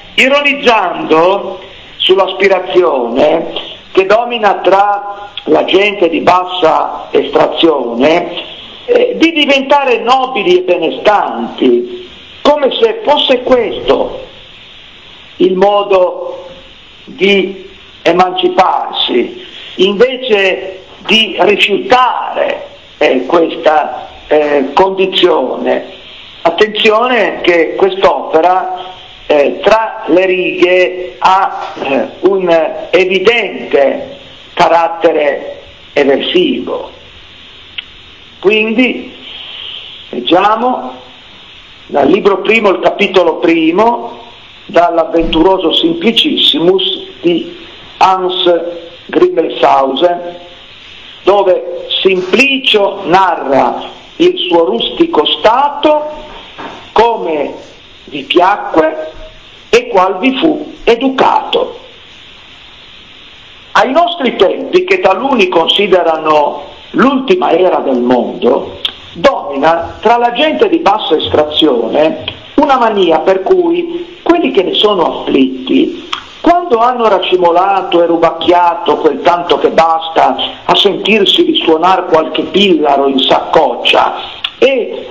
ironizzando sull'aspirazione che domina tra la gente di bassa estrazione di diventare nobili e benestanti, come se fosse questo il modo di emanciparsi, invece di rifiutare questa condizione Attenzione che quest'opera tra le righe ha un evidente carattere eversivo. Quindi leggiamo dal libro primo, il capitolo primo, dall'Avventuroso Simplicissimus di Hans Grimmelshausen, dove Simplicio narra il suo rustico stato, come vi piacque e qual vi fu educato. Ai nostri tempi, che taluni considerano l'ultima era del mondo, domina tra la gente di bassa estrazione una mania per cui quelli che ne sono afflitti, quando hanno racimolato e rubacchiato quel tanto che basta a sentirsi risuonar qualche pillaro in saccoccia e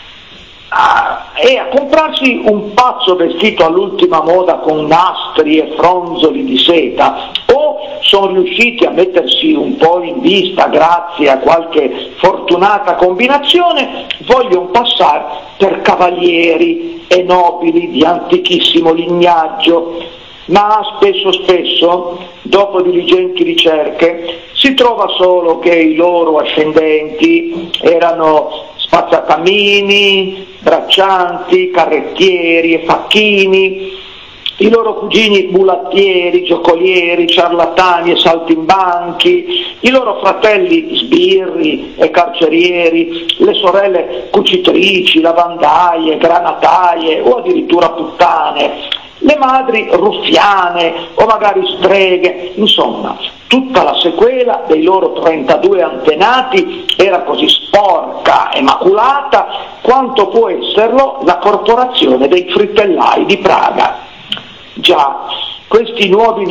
a comprarsi un pazzo vestito all'ultima moda con nastri e fronzoli di seta, o sono riusciti a mettersi un po' in vista grazie a qualche fortunata combinazione, vogliono passare per cavalieri e nobili di antichissimo lignaggio, ma spesso, dopo diligenti ricerche, si trova solo che i loro ascendenti erano spazzacamini, braccianti, carrettieri e facchini, i loro cugini mulattieri, giocolieri, ciarlatani e saltimbanchi, i loro fratelli sbirri e carcerieri, le sorelle cucitrici, lavandaie, granataie o addirittura puttane, le madri ruffiane o magari streghe, insomma, tutta la sequela dei loro 32 antenati era così sporca e maculata quanto può esserlo la corporazione dei fritellai di Praga. Già, questi nuovi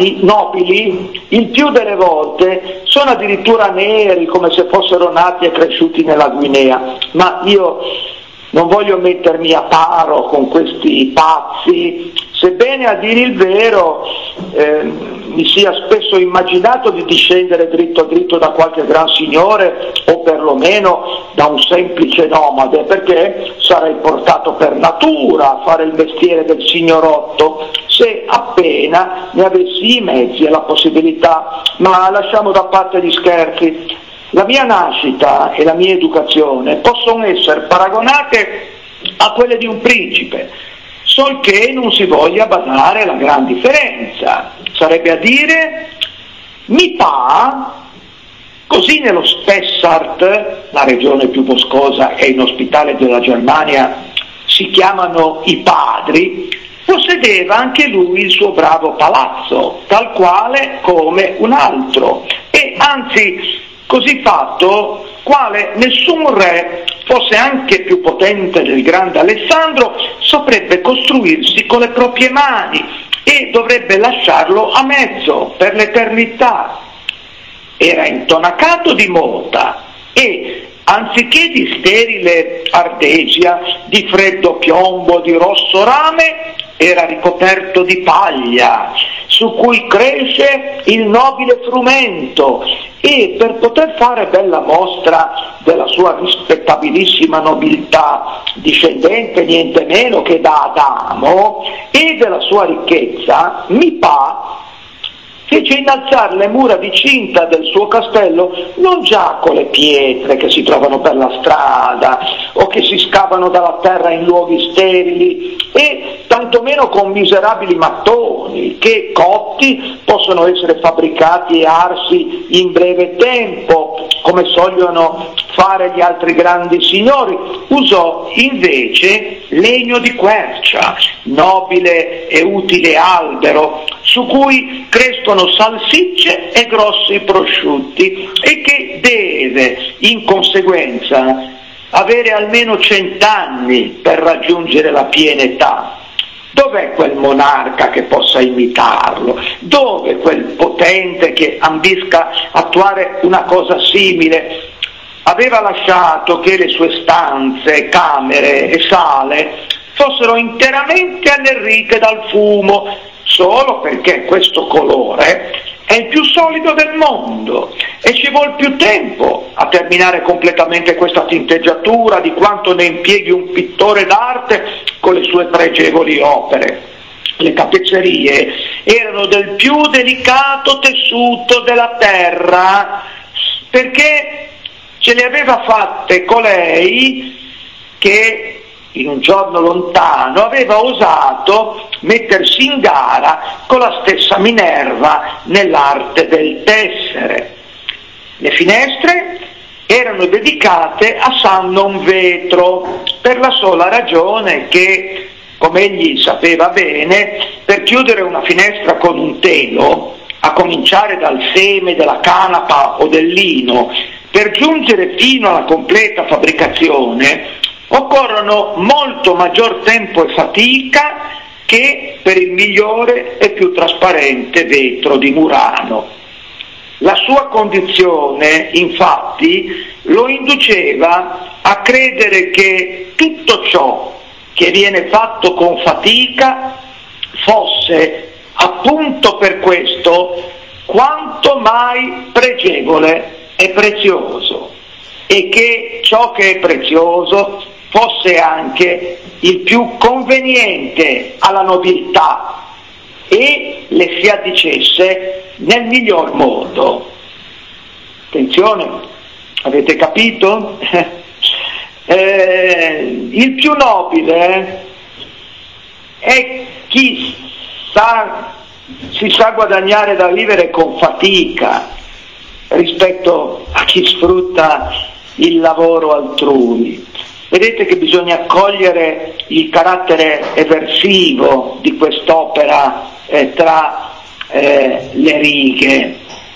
nobili, il più delle volte, sono addirittura neri, come se fossero nati e cresciuti nella Guinea, ma io non voglio mettermi a paro con questi pazzi, sebbene a dire il vero mi sia spesso immaginato di discendere dritto da qualche gran signore o perlomeno da un semplice nomade, perché sarei portato per natura a fare il mestiere del signorotto se appena ne avessi i mezzi e la possibilità. Ma lasciamo da parte gli scherzi. La mia nascita e la mia educazione possono essere paragonate a quelle di un principe, sol che non si voglia badare la gran differenza. Sarebbe a dire, mi pa, così nello Spessart, la regione più boscosa e inospitale della Germania, si chiamano i padri, possedeva anche lui il suo bravo palazzo, tal quale come un altro, e anzi così fatto quale nessun re, fosse anche più potente del grande Alessandro, saprebbe costruirsi con le proprie mani e dovrebbe lasciarlo a mezzo per l'eternità. Era intonacato di mota e, anziché di sterile ardesia, di freddo piombo, di rosso rame, era ricoperto di paglia, su cui cresce il nobile frumento, e per poter fare bella mostra della sua rispettabilissima nobiltà, discendente niente meno che da Adamo, e della sua ricchezza, Mipa fece innalzare le mura di cinta del suo castello non già con le pietre che si trovano per la strada o che si scavano dalla terra in luoghi sterili, e tantomeno con miserabili mattoni che, cotti, possono essere fabbricati e arsi in breve tempo, come sogliono fare gli altri grandi signori. Usò invece legno di quercia, nobile e utile albero, su cui crescono salsicce e grossi prosciutti, e che deve, in conseguenza, avere almeno 100 anni per raggiungere la piena età. Dov'è quel monarca che possa imitarlo? Dove quel potente che ambisca attuare una cosa simile? Aveva lasciato che le sue stanze, camere e sale fossero interamente allerrite dal fumo, solo perché questo colore è il più solido del mondo e ci vuole più tempo a terminare completamente questa tinteggiatura di quanto ne impieghi un pittore d'arte con le sue pregevoli opere. Le tappezzerie erano del più delicato tessuto della terra, perché ce le aveva fatte colei che in un giorno lontano aveva osato mettersi in gara con la stessa Minerva nell'arte del tessere. Le finestre erano dedicate a San Nonvetro, per la sola ragione che, come egli sapeva bene, per chiudere una finestra con un telo, a cominciare dal seme della canapa o del lino, per giungere fino alla completa fabbricazione, occorrono molto maggior tempo e fatica che per il migliore e più trasparente vetro di Murano. La sua condizione, infatti, lo induceva a credere che tutto ciò che viene fatto con fatica fosse appunto per questo quanto mai pregevole e prezioso, e che ciò che è prezioso fosse anche il più conveniente alla nobiltà e le si addicesse nel miglior modo. Attenzione, avete capito? Il più nobile è chi si sa guadagnare da vivere con fatica rispetto a chi sfrutta il lavoro altrui. Vedete che bisogna cogliere il carattere eversivo di quest'opera tra le righe.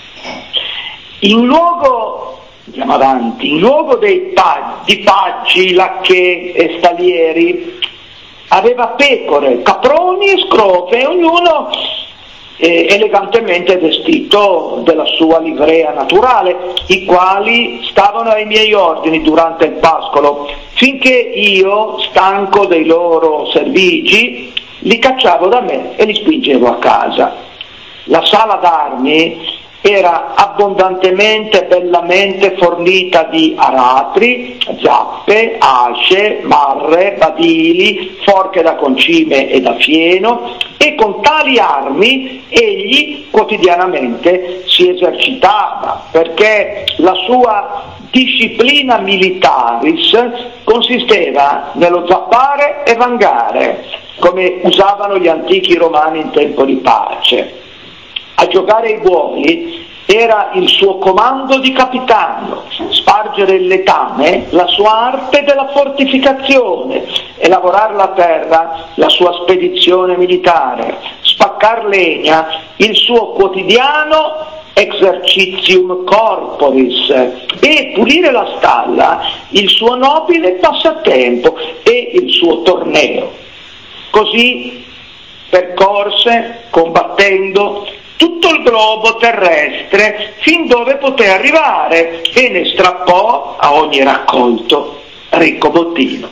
Andiamo avanti, in luogo di paggi, lacchè e stalieri, aveva pecore, caproni e scrofe, ognuno elegantemente vestito della sua livrea naturale, i quali stavano ai miei ordini durante il pascolo, finché io, stanco dei loro servigi, li cacciavo da me e li spingevo a casa. La sala d'armi era abbondantemente, bellamente fornita di aratri, zappe, asce, marre, badili, forche da concime e da fieno, e con tali armi egli quotidianamente si esercitava, perché la sua disciplina militaris consisteva nello zappare e vangare, come usavano gli antichi romani in tempo di pace. A giocare ai buoi era il suo comando di capitano, spargere il letame la sua arte della fortificazione e lavorare la terra la sua spedizione militare, spaccar legna il suo quotidiano exercitium corporis e pulire la stalla il suo nobile passatempo e il suo torneo. Così percorse, combattendo, tutto il globo terrestre fin dove poté arrivare e ne strappò a ogni raccolto ricco bottino.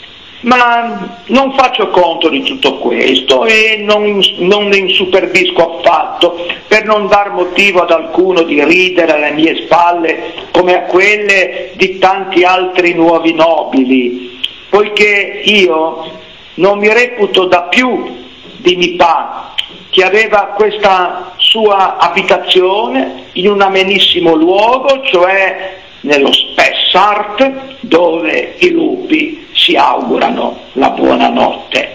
Ma non faccio conto di tutto questo e non ne insuperbisco affatto, per non dar motivo ad alcuno di ridere alle mie spalle come a quelle di tanti altri nuovi nobili, poiché io non mi reputo da più di Mipà, che aveva questa sua abitazione in un amenissimo luogo, cioè nello Spessart, dove i lupi si augurano la buonanotte.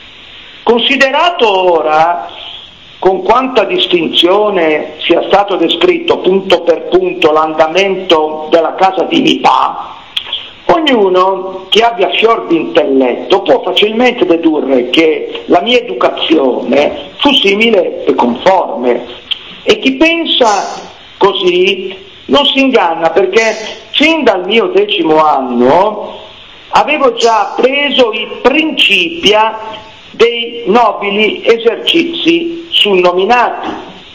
Considerato ora con quanta distinzione sia stato descritto punto per punto l'andamento della casa di Mipà, ognuno che abbia fior di intelletto può facilmente dedurre che la mia educazione fu simile e conforme, e chi pensa così non si inganna, perché fin dal mio 10° anno avevo già appreso i principia dei nobili esercizi sunnominati,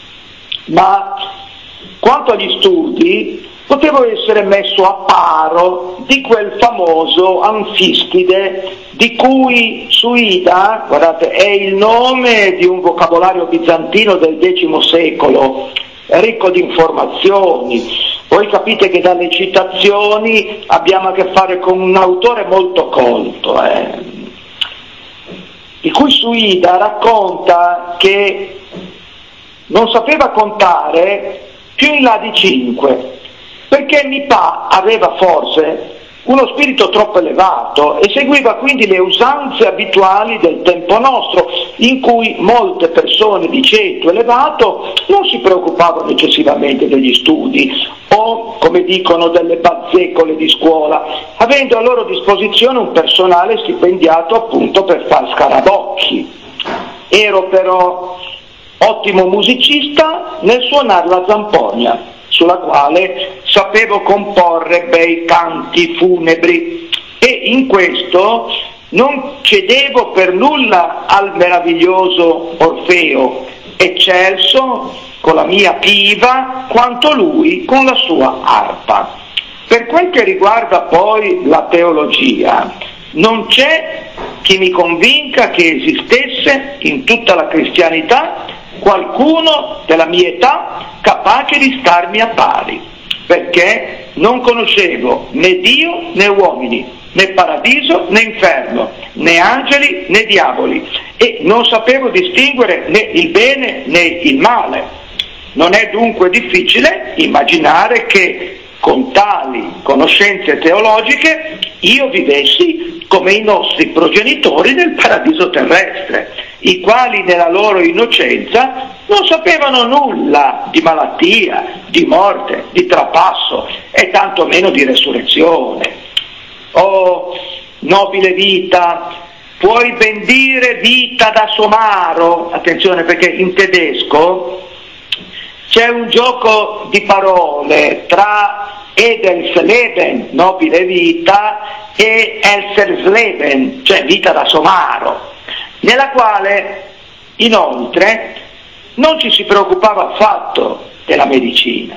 ma quanto agli studi potevo essere messo a paro di quel famoso Anfistide, di cui Suida, guardate, è il nome di un vocabolario bizantino del X secolo, ricco di informazioni. Voi capite che dalle citazioni abbiamo a che fare con un autore molto colto, di cui Suida racconta che non sapeva contare più in là di 5, perché Mipà aveva forse uno spirito troppo elevato e seguiva quindi le usanze abituali del tempo nostro, in cui molte persone di ceto elevato non si preoccupavano eccessivamente degli studi o, come dicono, delle bazzecole di scuola, avendo a loro disposizione un personale stipendiato appunto per far scarabocchi. Ero però ottimo musicista nel suonare la zampogna, sulla quale sapevo comporre bei canti funebri, e in questo non cedevo per nulla al meraviglioso Orfeo, eccelso con la mia piva quanto lui con la sua arpa. Per quel che riguarda poi la teologia, non c'è chi mi convinca che esistesse in tutta la cristianità qualcuno della mia età capace di starmi a pari, perché non conoscevo né Dio né uomini, né paradiso né inferno, né angeli né diavoli, e non sapevo distinguere né il bene né il male. Non è dunque difficile immaginare che con tali conoscenze teologiche io vivessi come i nostri progenitori nel paradiso terrestre, i quali nella loro innocenza non sapevano nulla di malattia, di morte, di trapasso e tantomeno di resurrezione. Oh, nobile vita, puoi ben dire vita da somaro, attenzione perché in tedesco c'è un gioco di parole tra Edelsleben, nobile vita, e Elsersleben, cioè vita da somaro, nella quale inoltre non ci si preoccupava affatto della medicina.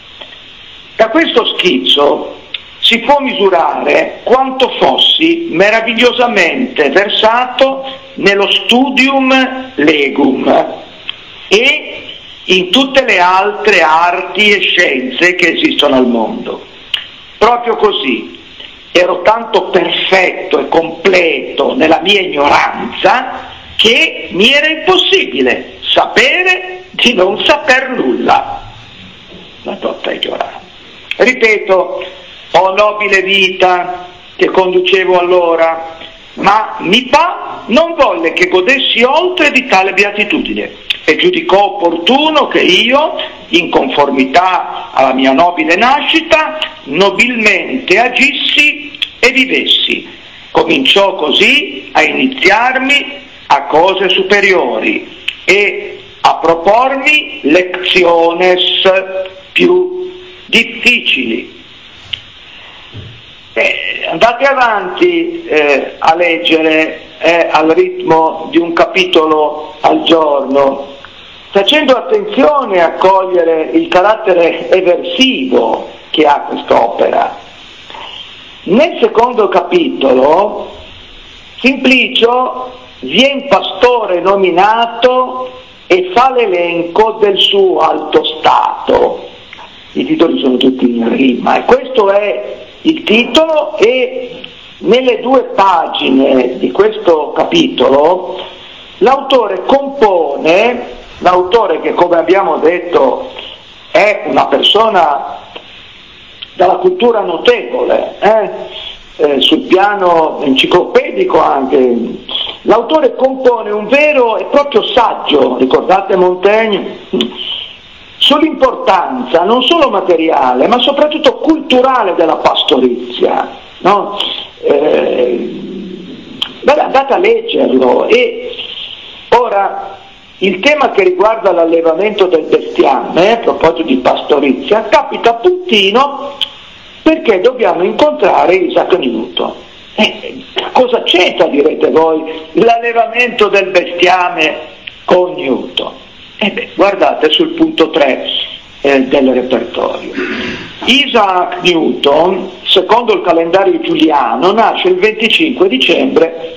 Da questo schizzo si può misurare quanto fossi meravigliosamente versato nello studium legum e in tutte le altre arti e scienze che esistono al mondo. Proprio così, ero tanto perfetto e completo nella mia ignoranza che mi era impossibile sapere di non saper nulla. La dotta ignoranza. Ripeto, o nobile vita che conducevo allora, ma Mipà non volle che godessi oltre di tale beatitudine e giudicò opportuno che io, in conformità alla mia nobile nascita, nobilmente agissi e vivessi. Cominciò così a iniziarmi a cose superiori e a propormi lectiones più difficili. Andate avanti a leggere al ritmo di un capitolo al giorno, facendo attenzione a cogliere il carattere eversivo che ha quest'opera. Nel secondo capitolo Simplicio vien pastore nominato e fa l'elenco del suo alto stato. I titoli sono tutti in rima e questo è il titolo, e nelle 2 pagine di questo capitolo l'autore che come abbiamo detto è una persona dalla cultura notevole, sul piano enciclopedico anche, l'autore compone un vero e proprio saggio, ricordate Montaigne, sull'importanza non solo materiale ma soprattutto culturale della pastorizia, no? Andate a leggerlo. E ora il tema che riguarda l'allevamento del bestiame, a proposito di pastorizia, capita a puntino perché dobbiamo incontrare Isaac Newton. Cosa c'entra, direte voi, l'allevamento del bestiame con Newton? Guardate sul punto 3 del repertorio. Isaac Newton, secondo il calendario giuliano, nasce il 25 dicembre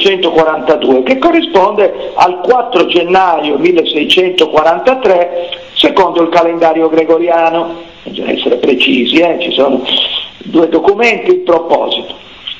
1642, che corrisponde al 4 gennaio 1643, secondo il calendario gregoriano. Bisogna essere precisi, ci sono 2 documenti in proposito.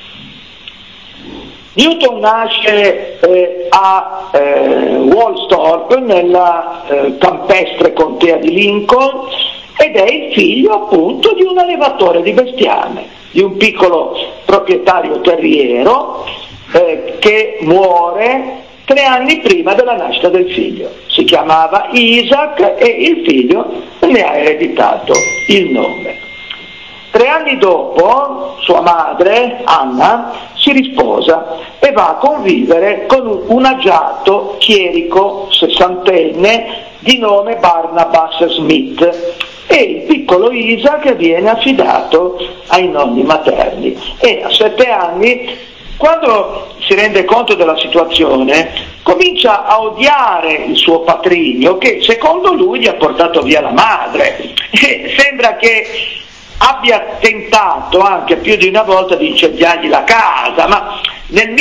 Newton nasce a Woolsthorpe, nella campestre contea di Lincoln, ed è il figlio appunto di un allevatore di bestiame, di un piccolo proprietario terriero che muore 3 anni prima della nascita del figlio. Si chiamava Isaac e il figlio ne ha ereditato il nome. 3 anni dopo, sua madre, Anna, si risposa e va a convivere con un agiato chierico sessantenne di nome Barnabas Smith, e il piccolo Isaac viene affidato ai nonni materni. E a 7 anni, quando si rende conto della situazione, comincia a odiare il suo patrigno, che secondo lui gli ha portato via la madre, e sembra che abbia tentato anche più di una volta di incendiargli la casa, ma nel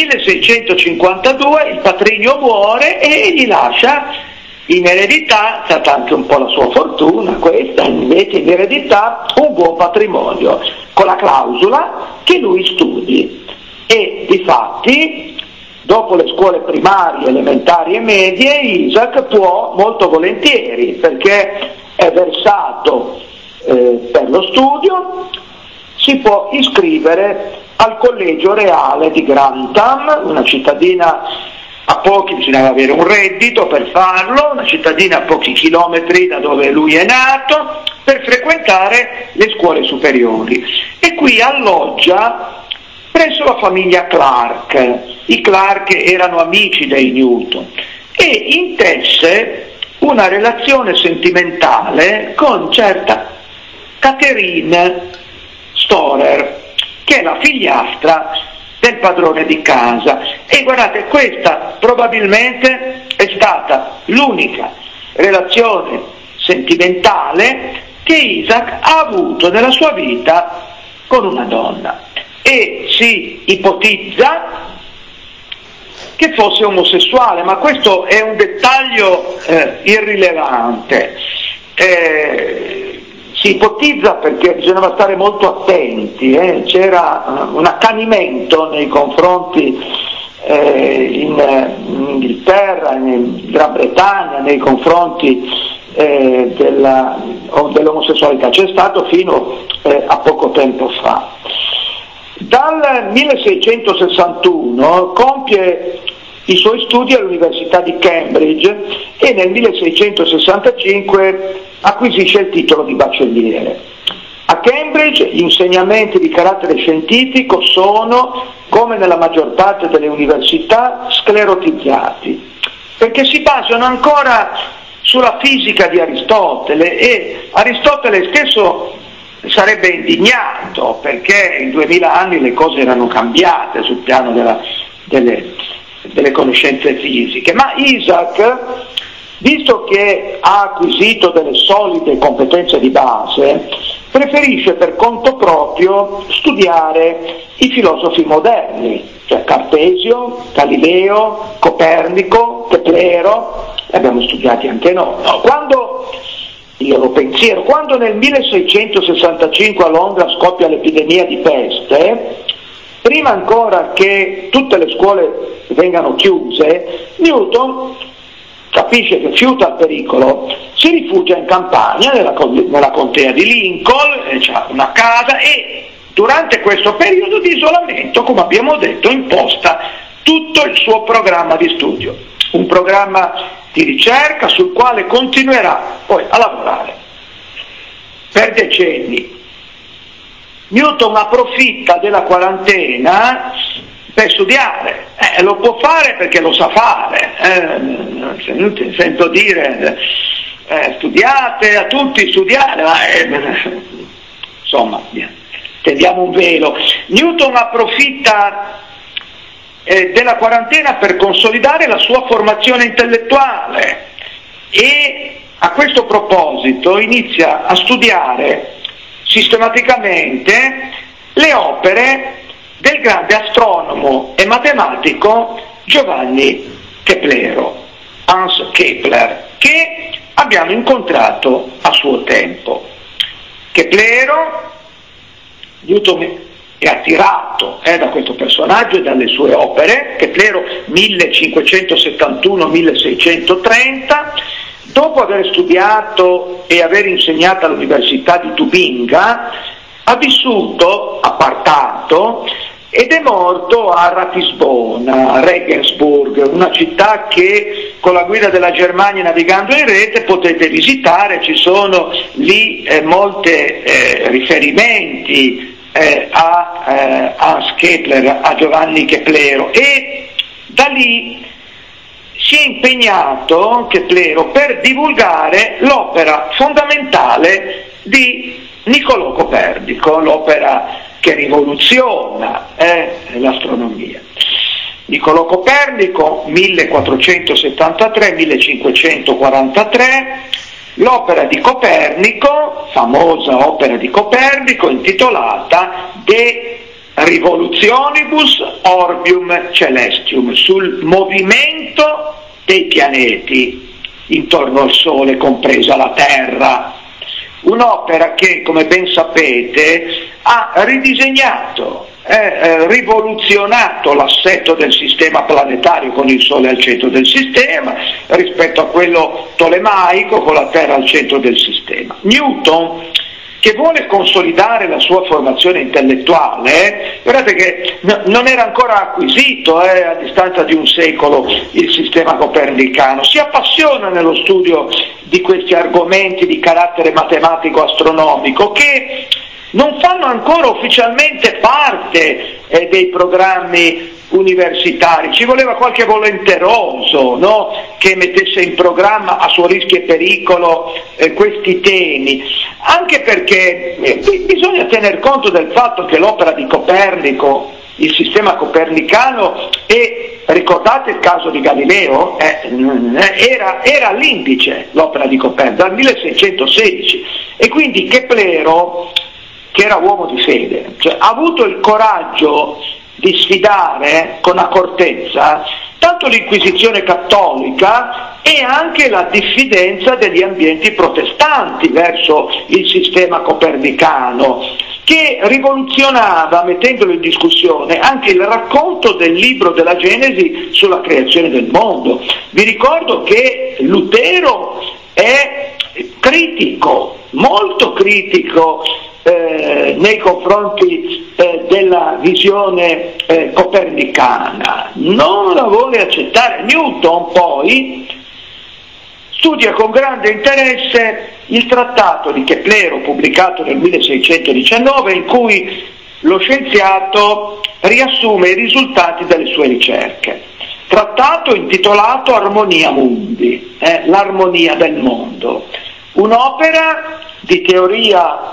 1652 il patrigno muore e gli lascia in eredità, è stata anche un po' la sua fortuna questa, invece in eredità un buon patrimonio, con la clausola che lui studi. E difatti, dopo le scuole primarie, elementari e medie, Isaac può molto volentieri, perché è versato per lo studio, si può iscrivere al Collegio Reale di Grantham, una cittadina a pochi, bisognava avere un reddito per farlo, una cittadina a pochi chilometri da dove lui è nato, per frequentare le scuole superiori. E qui alloggia presso la famiglia Clark. I Clark erano amici dei Newton e intesse una relazione sentimentale con certa Catherine Storer, che è la figliastra del padrone di casa. E guardate, questa probabilmente è stata l'unica relazione sentimentale che Isaac ha avuto nella sua vita con una donna, e si ipotizza che fosse omosessuale, ma questo è un dettaglio irrilevante. Si ipotizza perché bisognava stare molto attenti, c'era un accanimento nei confronti in Inghilterra, in Gran Bretagna, nei confronti dell'omosessualità, c'è stato fino a poco tempo fa. Dal 1661 compie i suoi studi all'Università di Cambridge e nel 1665 acquisisce il titolo di baccelliere. A Cambridge gli insegnamenti di carattere scientifico sono, come nella maggior parte delle università, sclerotizzati, perché si basano ancora sulla fisica di Aristotele, e Aristotele stesso sarebbe indignato perché in 2000 anni le cose erano cambiate sul piano delle conoscenze fisiche, ma Isaac, visto che ha acquisito delle solide competenze di base, preferisce per conto proprio studiare i filosofi moderni, cioè Cartesio, Galileo, Copernico, Keplero, li abbiamo studiati anche noi. Quando nel 1665 a Londra scoppia l'epidemia di peste, prima ancora che tutte le scuole vengano chiuse, Newton capisce che fiuta il pericolo, si rifugia in campagna nella contea di Lincoln, c'ha una casa, e durante questo periodo di isolamento, come abbiamo detto, imposta tutto il suo programma di studio, un programma di ricerca sul quale continuerà poi a lavorare per decenni. Newton approfitta della quarantena per studiare, lo può fare perché lo sa fare, sento dire studiate, a tutti studiare, ma insomma, tendiamo un velo. Newton approfitta della quarantena per consolidare la sua formazione intellettuale e a questo proposito inizia a studiare sistematicamente le opere del grande astronomo e matematico Giovanni Keplero, Hans Kepler, che abbiamo incontrato a suo tempo. Keplero, Newton è attirato da questo personaggio e dalle sue opere. Keplero 1571-1630, dopo aver studiato e aver insegnato all'Università di Tubinga, ha vissuto appartato ed è morto a Ratisbona, Regensburg, una città che con la guida della Germania navigando in rete potete visitare. Ci sono lì molti riferimenti a Hans Kepler, a Giovanni Keplero, e da lì si è impegnato Keplero per divulgare l'opera fondamentale di Niccolò Copernico, l'opera che rivoluziona l'astronomia. Niccolò Copernico 1473-1543, l'opera di Copernico, famosa opera di Copernico intitolata De Revolutionibus Orbium Celestium, sul movimento dei pianeti intorno al Sole, compresa la Terra. Un'opera che, come ben sapete, ha ridisegnato, rivoluzionato l'assetto del sistema planetario con il Sole al centro del sistema rispetto a quello tolemaico con la Terra al centro del sistema. Newton, che vuole consolidare la sua formazione intellettuale, guardate che non era ancora acquisito a distanza di un secolo il sistema copernicano, si appassiona nello studio di questi argomenti di carattere matematico-astronomico che non fanno ancora ufficialmente parte dei programmi universitari. Ci voleva qualche volenteroso, no? Che mettesse in programma a suo rischio e pericolo questi temi, anche perché bisogna tener conto del fatto che l'opera di Copernico, il sistema copernicano, e ricordate il caso di Galileo, era all'indice l'opera di Copernico dal 1616, e quindi Keplero, che era uomo di fede, cioè, ha avuto il coraggio di sfidare con accortezza tanto l'Inquisizione cattolica e anche la diffidenza degli ambienti protestanti verso il sistema copernicano, che rivoluzionava, mettendolo in discussione, anche il racconto del libro della Genesi sulla creazione del mondo. Vi ricordo che Lutero è critico, molto critico nei confronti della visione copernicana, non la vuole accettare. Newton poi studia con grande interesse il trattato di Keplero pubblicato nel 1619, in cui lo scienziato riassume i risultati delle sue ricerche. Trattato intitolato Armonia Mundi, l'armonia del mondo, un'opera di teoria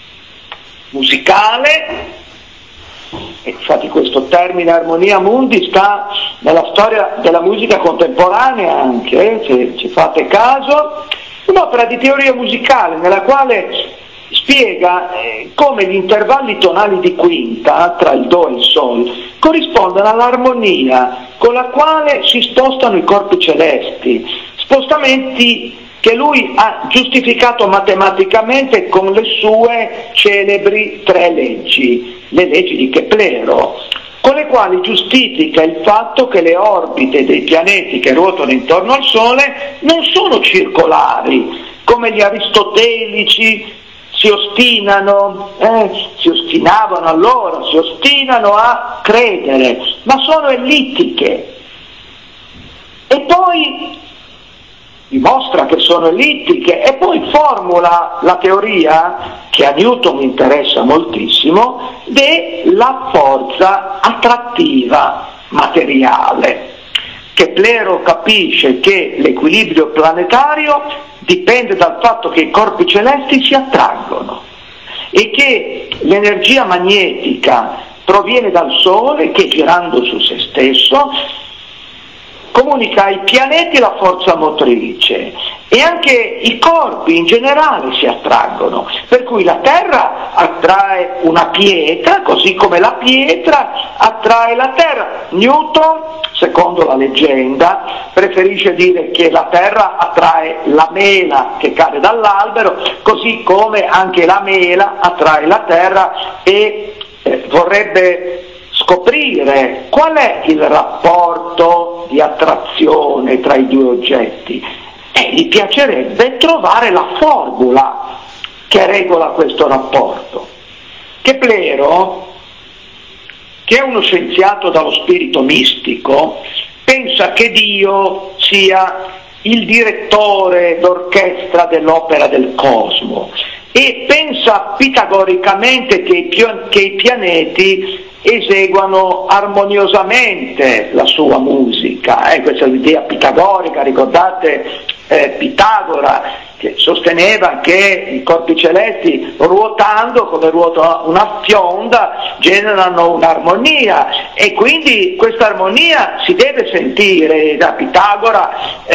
musicale. Infatti questo termine Armonia Mundi sta nella storia della musica contemporanea anche, se ci fate caso, un'opera di teoria musicale nella quale spiega come gli intervalli tonali di quinta tra il Do e il Sol corrispondono all'armonia con la quale si spostano i corpi celesti, spostamenti che lui ha giustificato matematicamente con le sue celebri tre leggi, le leggi di Keplero, con le quali giustifica il fatto che le orbite dei pianeti che ruotano intorno al Sole non sono circolari, come gli aristotelici si ostinavano a credere, ma sono ellittiche. E poi dimostra che sono ellittiche e poi formula la teoria che a Newton interessa moltissimo della forza attrattiva materiale. Keplero capisce che l'equilibrio planetario dipende dal fatto che i corpi celesti si attraggono e che l'energia magnetica proviene dal Sole che, girando su se stesso, comunica ai pianeti la forza motrice e anche i corpi in generale si attraggono, per cui la terra attrae una pietra, così come la pietra attrae la terra. Newton, secondo la leggenda, preferisce dire che la terra attrae la mela che cade dall'albero, così come anche la mela attrae la terra, e vorrebbe scoprire qual è il rapporto di attrazione tra i due oggetti. E gli piacerebbe trovare la formula che regola questo rapporto. Keplero, che è uno scienziato dallo spirito mistico, pensa che Dio sia il direttore d'orchestra dell'opera del cosmo e pensa pitagoricamente che i pianeti eseguano armoniosamente la sua musica. Questa è l'idea pitagorica, ricordate Pitagora, che sosteneva che i corpi celesti, ruotando come ruota una fionda, generano un'armonia, e quindi questa armonia si deve sentire. Da Pitagora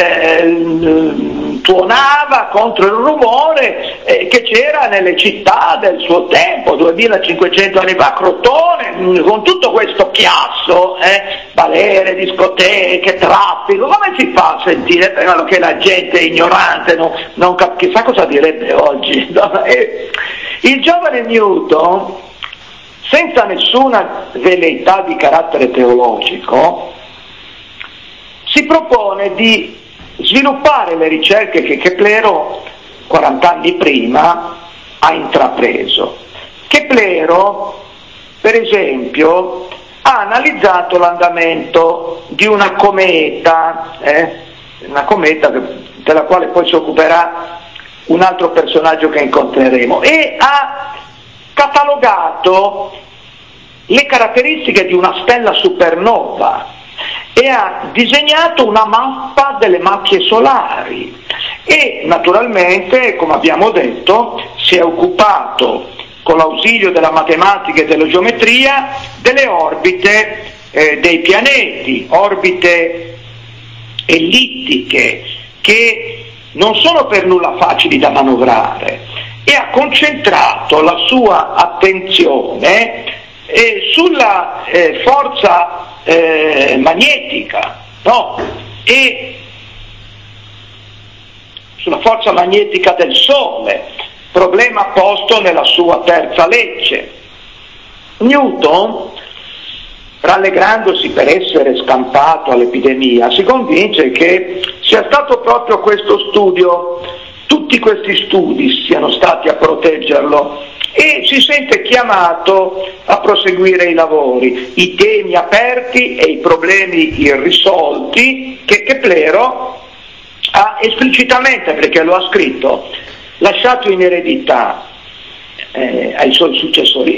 tuonava contro il rumore che c'era nelle città del suo tempo, 2500 anni fa, Crotone, con tutto questo chiasso, balere, discoteche, traffico. Come si fa a sentire? Però che la gente è ignorante, chissà cosa direbbe oggi. Il giovane Newton, senza nessuna velleità di carattere teologico, si propone di sviluppare le ricerche che Keplero 40 anni prima ha intrapreso. Keplero, per esempio, ha analizzato l'andamento di una cometa della quale poi si occuperà un altro personaggio che incontreremo, e ha catalogato le caratteristiche di una stella supernova e ha disegnato una mappa delle macchie solari e naturalmente, come abbiamo detto, si è occupato con l'ausilio della matematica e della geometria delle orbite dei pianeti, orbite ellittiche che non sono per nulla facili da manovrare, e ha concentrato la sua attenzione sulla forza magnetica, e sulla forza magnetica del Sole, problema posto nella sua terza legge. Newton, rallegrandosi per essere scampato all'epidemia, si convince che sia stato proprio questo studio, tutti questi studi siano stati a proteggerlo, e si sente chiamato a proseguire i lavori, i temi aperti e i problemi irrisolti che Keplero ha esplicitamente, perché lo ha scritto, lasciato in eredità ai suoi successori,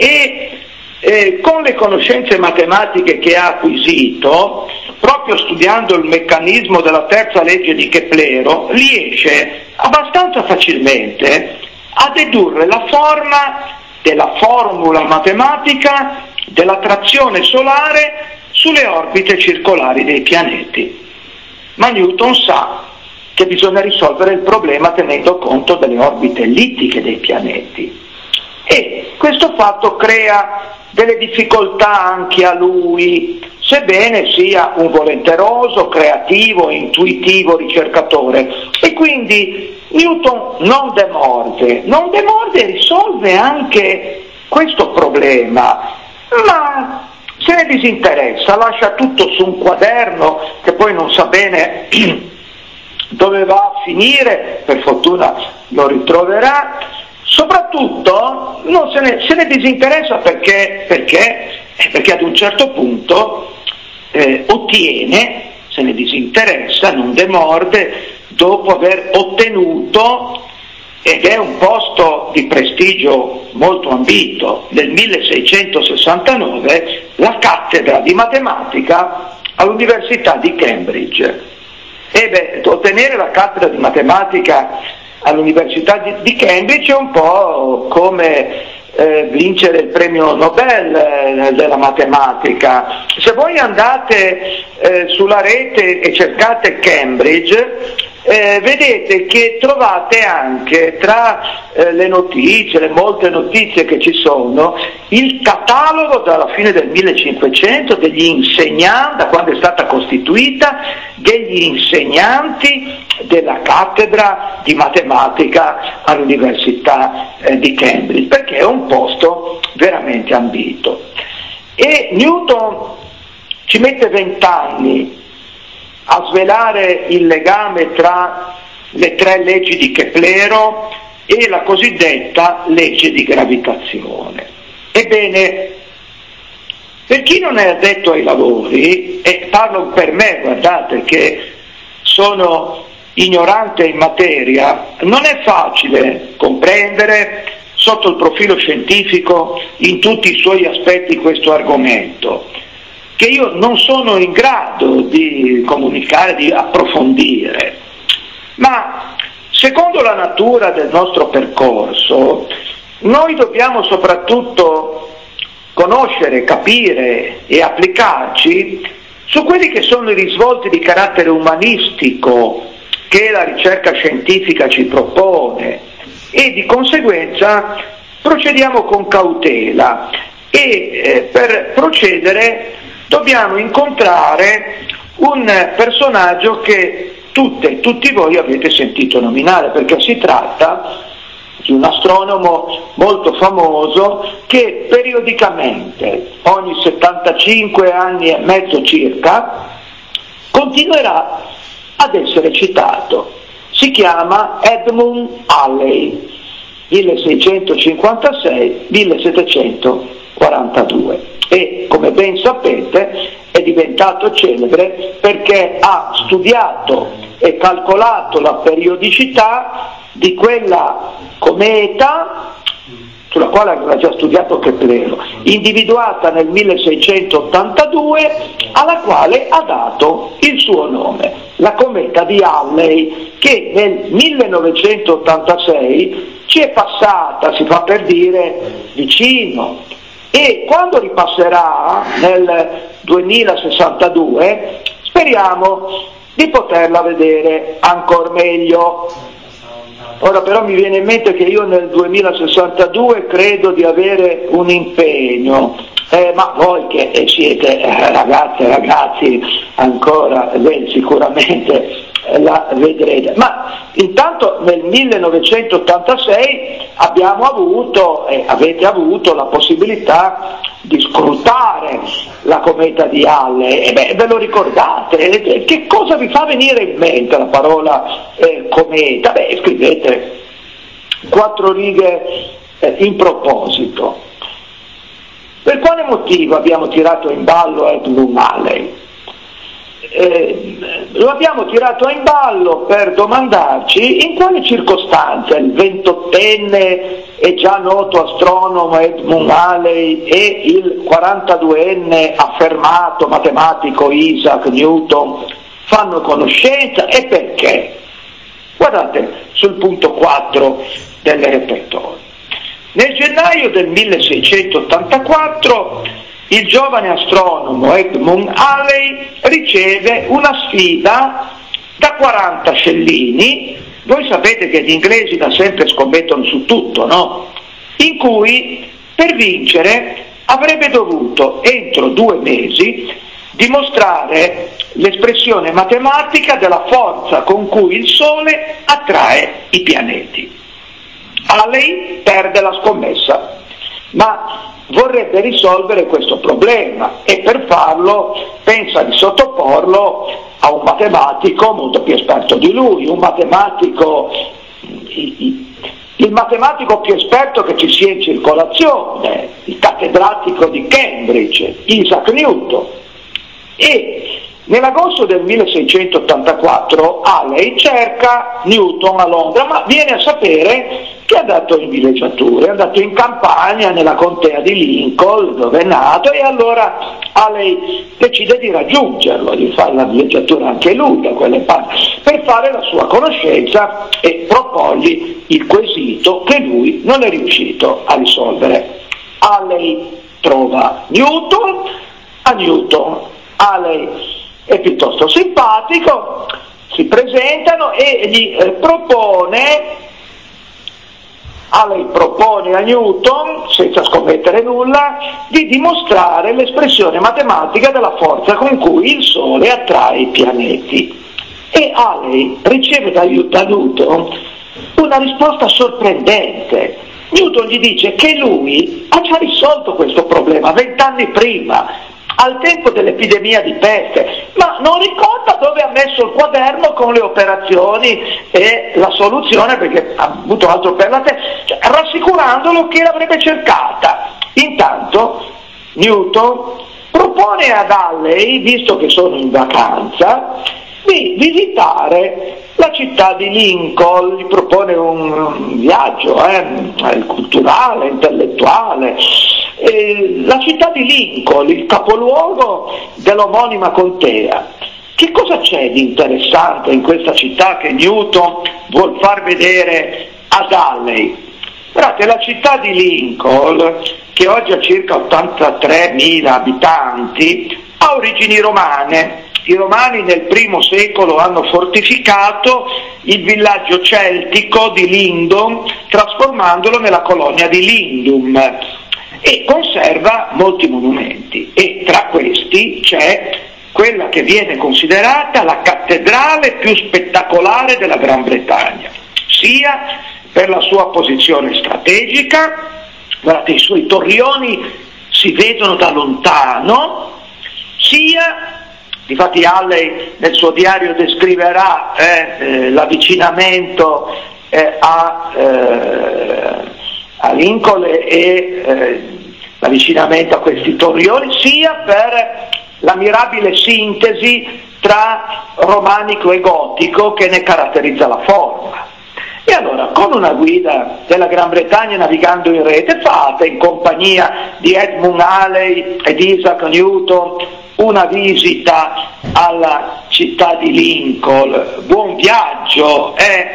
e con le conoscenze matematiche che ha acquisito, proprio studiando il meccanismo della terza legge di Keplero, riesce abbastanza facilmente a dedurre la forma della formula matematica dell'attrazione solare sulle orbite circolari dei pianeti. Ma Newton sa che bisogna risolvere il problema tenendo conto delle orbite ellittiche dei pianeti, e questo fatto crea delle difficoltà anche a lui, sebbene sia un volenteroso, creativo, intuitivo ricercatore. E quindi Newton non demorde e risolve anche questo problema, ma se ne disinteressa, lascia tutto su un quaderno che poi non sa bene dove va a finire, per fortuna lo ritroverà. Soprattutto se ne disinteressa perché ad un certo punto ottiene, se ne disinteressa, non demorde, dopo aver ottenuto, ed è un posto di prestigio molto ambito, nel 1669, la cattedra di matematica all'Università di Cambridge. Ottenere la cattedra di matematica all'Università di Cambridge è un po' come vincere il premio Nobel della matematica. Se voi andate sulla rete e cercate Cambridge, vedete che trovate anche tra le notizie, le molte notizie che ci sono, il catalogo dalla fine del 1500 degli insegnanti, da quando è stata costituita, degli insegnanti della cattedra di matematica all'Università di Cambridge, perché è un posto veramente ambito. E Newton ci mette 20 anni a svelare il legame tra le 3 leggi di Keplero e la cosiddetta legge di gravitazione. Ebbene, per chi non è addetto ai lavori, e parlo per me, guardate che sono ignorante in materia, non è facile comprendere sotto il profilo scientifico in tutti i suoi aspetti questo argomento, che io non sono in grado di comunicare, di approfondire. Ma secondo la natura del nostro percorso, noi dobbiamo soprattutto conoscere, capire e applicarci su quelli che sono i risvolti di carattere umanistico che la ricerca scientifica ci propone, e di conseguenza procediamo con cautela e per procedere dobbiamo incontrare un personaggio che tutti voi avete sentito nominare, perché si tratta di un astronomo molto famoso che periodicamente, ogni 75 anni e mezzo circa, continuerà ad essere citato. Si chiama Edmund Halley, 1656-1742, e come ben sapete è diventato celebre perché ha studiato e calcolato la periodicità di quella cometa sulla quale aveva già studiato Keplero, individuata nel 1682, alla quale ha dato il suo nome, la cometa di Halley, che nel 1986 ci è passata, si fa per dire, vicino, e quando ripasserà nel 2062 speriamo di poterla vedere ancora meglio. Ora però mi viene in mente che io nel 2062 credo di avere un impegno, ma voi che siete ragazze e ragazzi ancora, sicuramente la vedrete. Ma intanto nel 1986 abbiamo avuto e avete avuto la possibilità di scrutare la cometa di Halley, e ve lo ricordate? Che cosa vi fa venire in mente la parola cometa? Scrivete 4 righe in proposito. Per quale motivo abbiamo tirato in ballo Edmund Halley? Lo abbiamo tirato in ballo per domandarci in quale circostanza il 28enne e già noto astronomo Edmund Halley e il 42enne affermato matematico Isaac Newton fanno conoscenza, e perché? Guardate sul punto 4 del repertorio. Nel gennaio del 1684 il giovane astronomo Edmund Halley riceve una sfida da 40 scellini. Voi sapete che gli inglesi da sempre scommettono su tutto, no? In cui per vincere avrebbe dovuto entro 2 mesi dimostrare l'espressione matematica della forza con cui il Sole attrae i pianeti. Halley perde la scommessa, ma vorrebbe risolvere questo problema e per farlo pensa di sottoporlo a un matematico molto più esperto di lui, il matematico più esperto che ci sia in circolazione, il cattedratico di Cambridge, Isaac Newton. E nell'agosto del 1684 Halley cerca Newton a Londra, ma viene a sapere che è andato in villeggiatura, è andato in campagna nella contea di Lincoln, dove è nato, e allora Halley decide di raggiungerlo, di fare la villeggiatura anche lui da quelle parti, per fare la sua conoscenza e proporgli il quesito che lui non è riuscito a risolvere. Halley trova Newton, a Newton Halley è piuttosto simpatico, si presentano e Halley propone a Newton, senza scommettere nulla, di dimostrare l'espressione matematica della forza con cui il Sole attrae i pianeti. E Halley riceve da Newton una risposta sorprendente. Newton gli dice che lui ha già risolto questo problema 20 anni prima, al tempo dell'epidemia di peste, ma non ricorda dove ha messo il quaderno con le operazioni e la soluzione, perché ha avuto altro per la testa, rassicurandolo che l'avrebbe cercata. Intanto Newton propone ad Halley, visto che sono in vacanza, di visitare la città di Lincoln. Gli propone un viaggio culturale, intellettuale. La città di Lincoln, il capoluogo dell'omonima contea. Che cosa c'è di interessante in questa città che Newton vuol far vedere ad Halley? Guardate, la città di Lincoln, che oggi ha circa 83.000 abitanti, ha origini romane. I Romani nel I secolo hanno fortificato il villaggio celtico di Lindum, trasformandolo nella colonia di Lindum, e conserva molti monumenti, e tra questi c'è quella che viene considerata la cattedrale più spettacolare della Gran Bretagna, sia per la sua posizione strategica. Guardate, i suoi torrioni si vedono da lontano, sia, difatti Halley nel suo diario descriverà l'avvicinamento a Lincoln e l'avvicinamento a questi torrioni, sia per la mirabile sintesi tra romanico e gotico che ne caratterizza la forma. E allora, con una guida della Gran Bretagna navigando in rete, fate in compagnia di Edmund Halley e di Isaac Newton una visita alla città di Lincoln. Buon viaggio,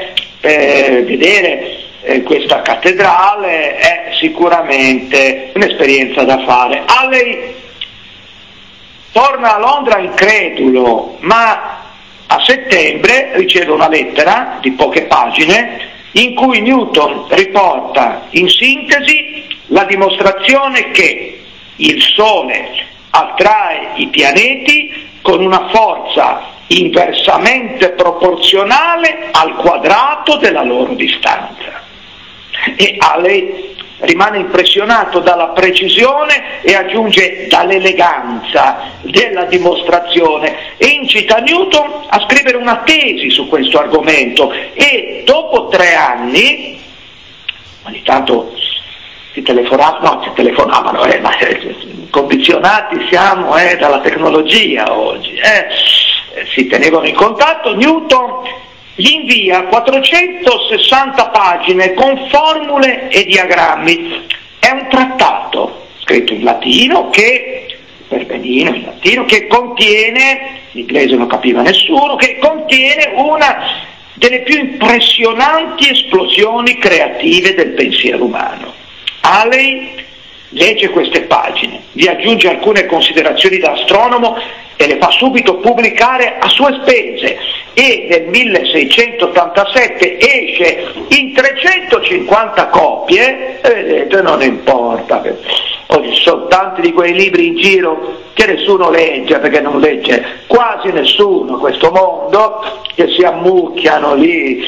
vedere questa cattedrale è sicuramente un'esperienza da fare. Halley torna a Londra incredulo, ma a settembre riceve una lettera di poche pagine in cui Newton riporta in sintesi la dimostrazione che il Sole attrae i pianeti con una forza inversamente proporzionale al quadrato della loro distanza. E Halley rimane impressionato dalla precisione e aggiunge dall'eleganza della dimostrazione e incita Newton a scrivere una tesi su questo argomento, e dopo 3 anni, ogni tanto si telefonavano, ma condizionati siamo dalla tecnologia oggi, si tenevano in contatto. Newton gli invia 460 pagine con formule e diagrammi. È un trattato scritto in latino perbenino in latino, che contiene, l'inglese non capiva nessuno, che contiene una delle più impressionanti esplosioni creative del pensiero umano. Halley legge queste pagine, vi aggiunge alcune considerazioni da astronomo e le fa subito pubblicare a sue spese, e nel 1687 esce in 350 copie, e vedete, non importa, oggi ci sono tanti di quei libri in giro che nessuno legge, perché non legge quasi nessuno questo mondo, che si ammucchiano lì.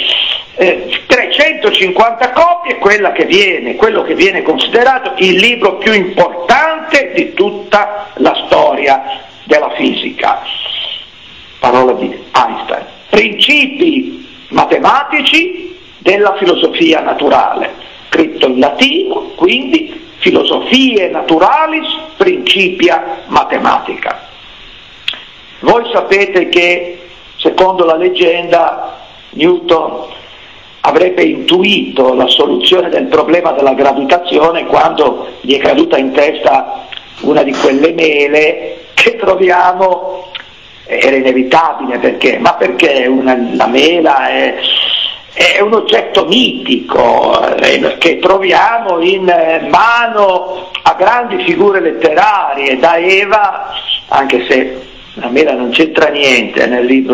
350 copie, quello che viene considerato il libro più importante di tutta la storia della fisica. Parola di Einstein. Principi matematici della filosofia naturale, scritto in latino, quindi Philosophiae Naturalis Principia Mathematica. Voi sapete che, secondo la leggenda, Newton avrebbe intuito la soluzione del problema della gravitazione quando gli è caduta in testa una di quelle mele che troviamo. Era inevitabile, perché la mela è un oggetto mitico che troviamo in mano a grandi figure letterarie, da Eva, anche se la mela non c'entra niente nel libro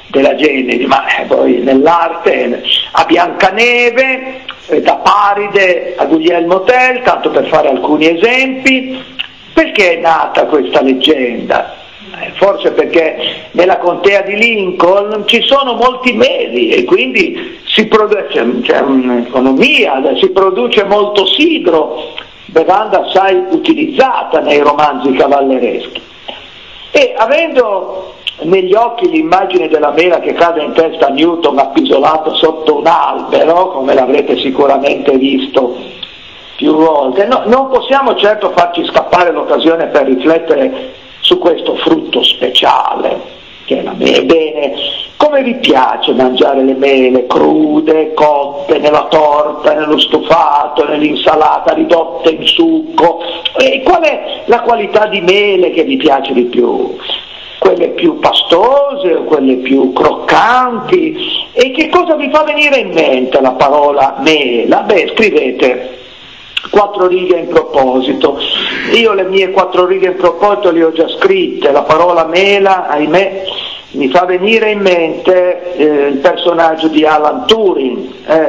della Genesi, ma poi nell'arte, a Biancaneve, da Paride a Guglielmo Tell, tanto per fare alcuni esempi. Perché è nata questa leggenda? Forse perché nella contea di Lincoln ci sono molti meli e quindi c'è un'economia, si produce molto sidro, bevanda assai utilizzata nei romanzi cavallereschi. E avendo negli occhi l'immagine della mela che cade in testa a Newton appisolato sotto un albero, come l'avrete sicuramente visto più volte, non possiamo certo farci scappare l'occasione per riflettere su questo frutto speciale che è la mela. Bene, come vi piace mangiare le mele crude, cotte, nella torta, nello stufato, nell'insalata, ridotte in succo? E qual è la qualità di mele che vi piace di più? Quelle più pastose o quelle più croccanti? E che cosa vi fa venire in mente la parola mela? Beh, scrivete 4 righe in proposito. Io le mie 4 righe in proposito le ho già scritte. La parola mela, ahimè, mi fa venire in mente il personaggio di Alan Turing,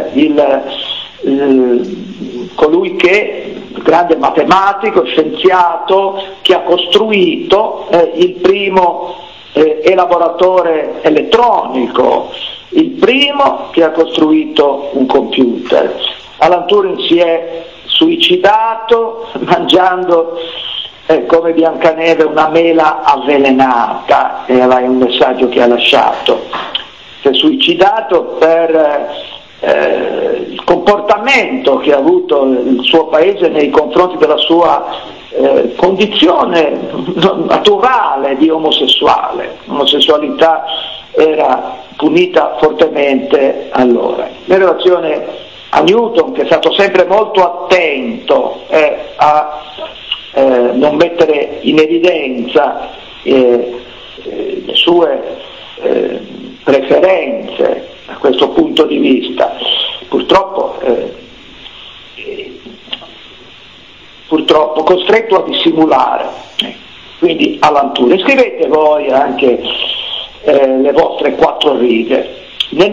colui che, grande matematico, scienziato, che ha costruito il primo elaboratore elettronico, il primo che ha costruito un computer. Alan Turing si è suicidato mangiando come Biancaneve una mela avvelenata, era un messaggio che ha lasciato. Si è suicidato per il comportamento che ha avuto il suo paese nei confronti della sua condizione naturale di omosessuale. L'omosessualità era punita fortemente allora. In relazione a Newton, che è stato sempre molto attento a non mettere in evidenza le sue preferenze da questo punto di vista, purtroppo costretto a dissimulare. Quindi Alan Turing. Scrivete voi anche le vostre 4 righe. Nel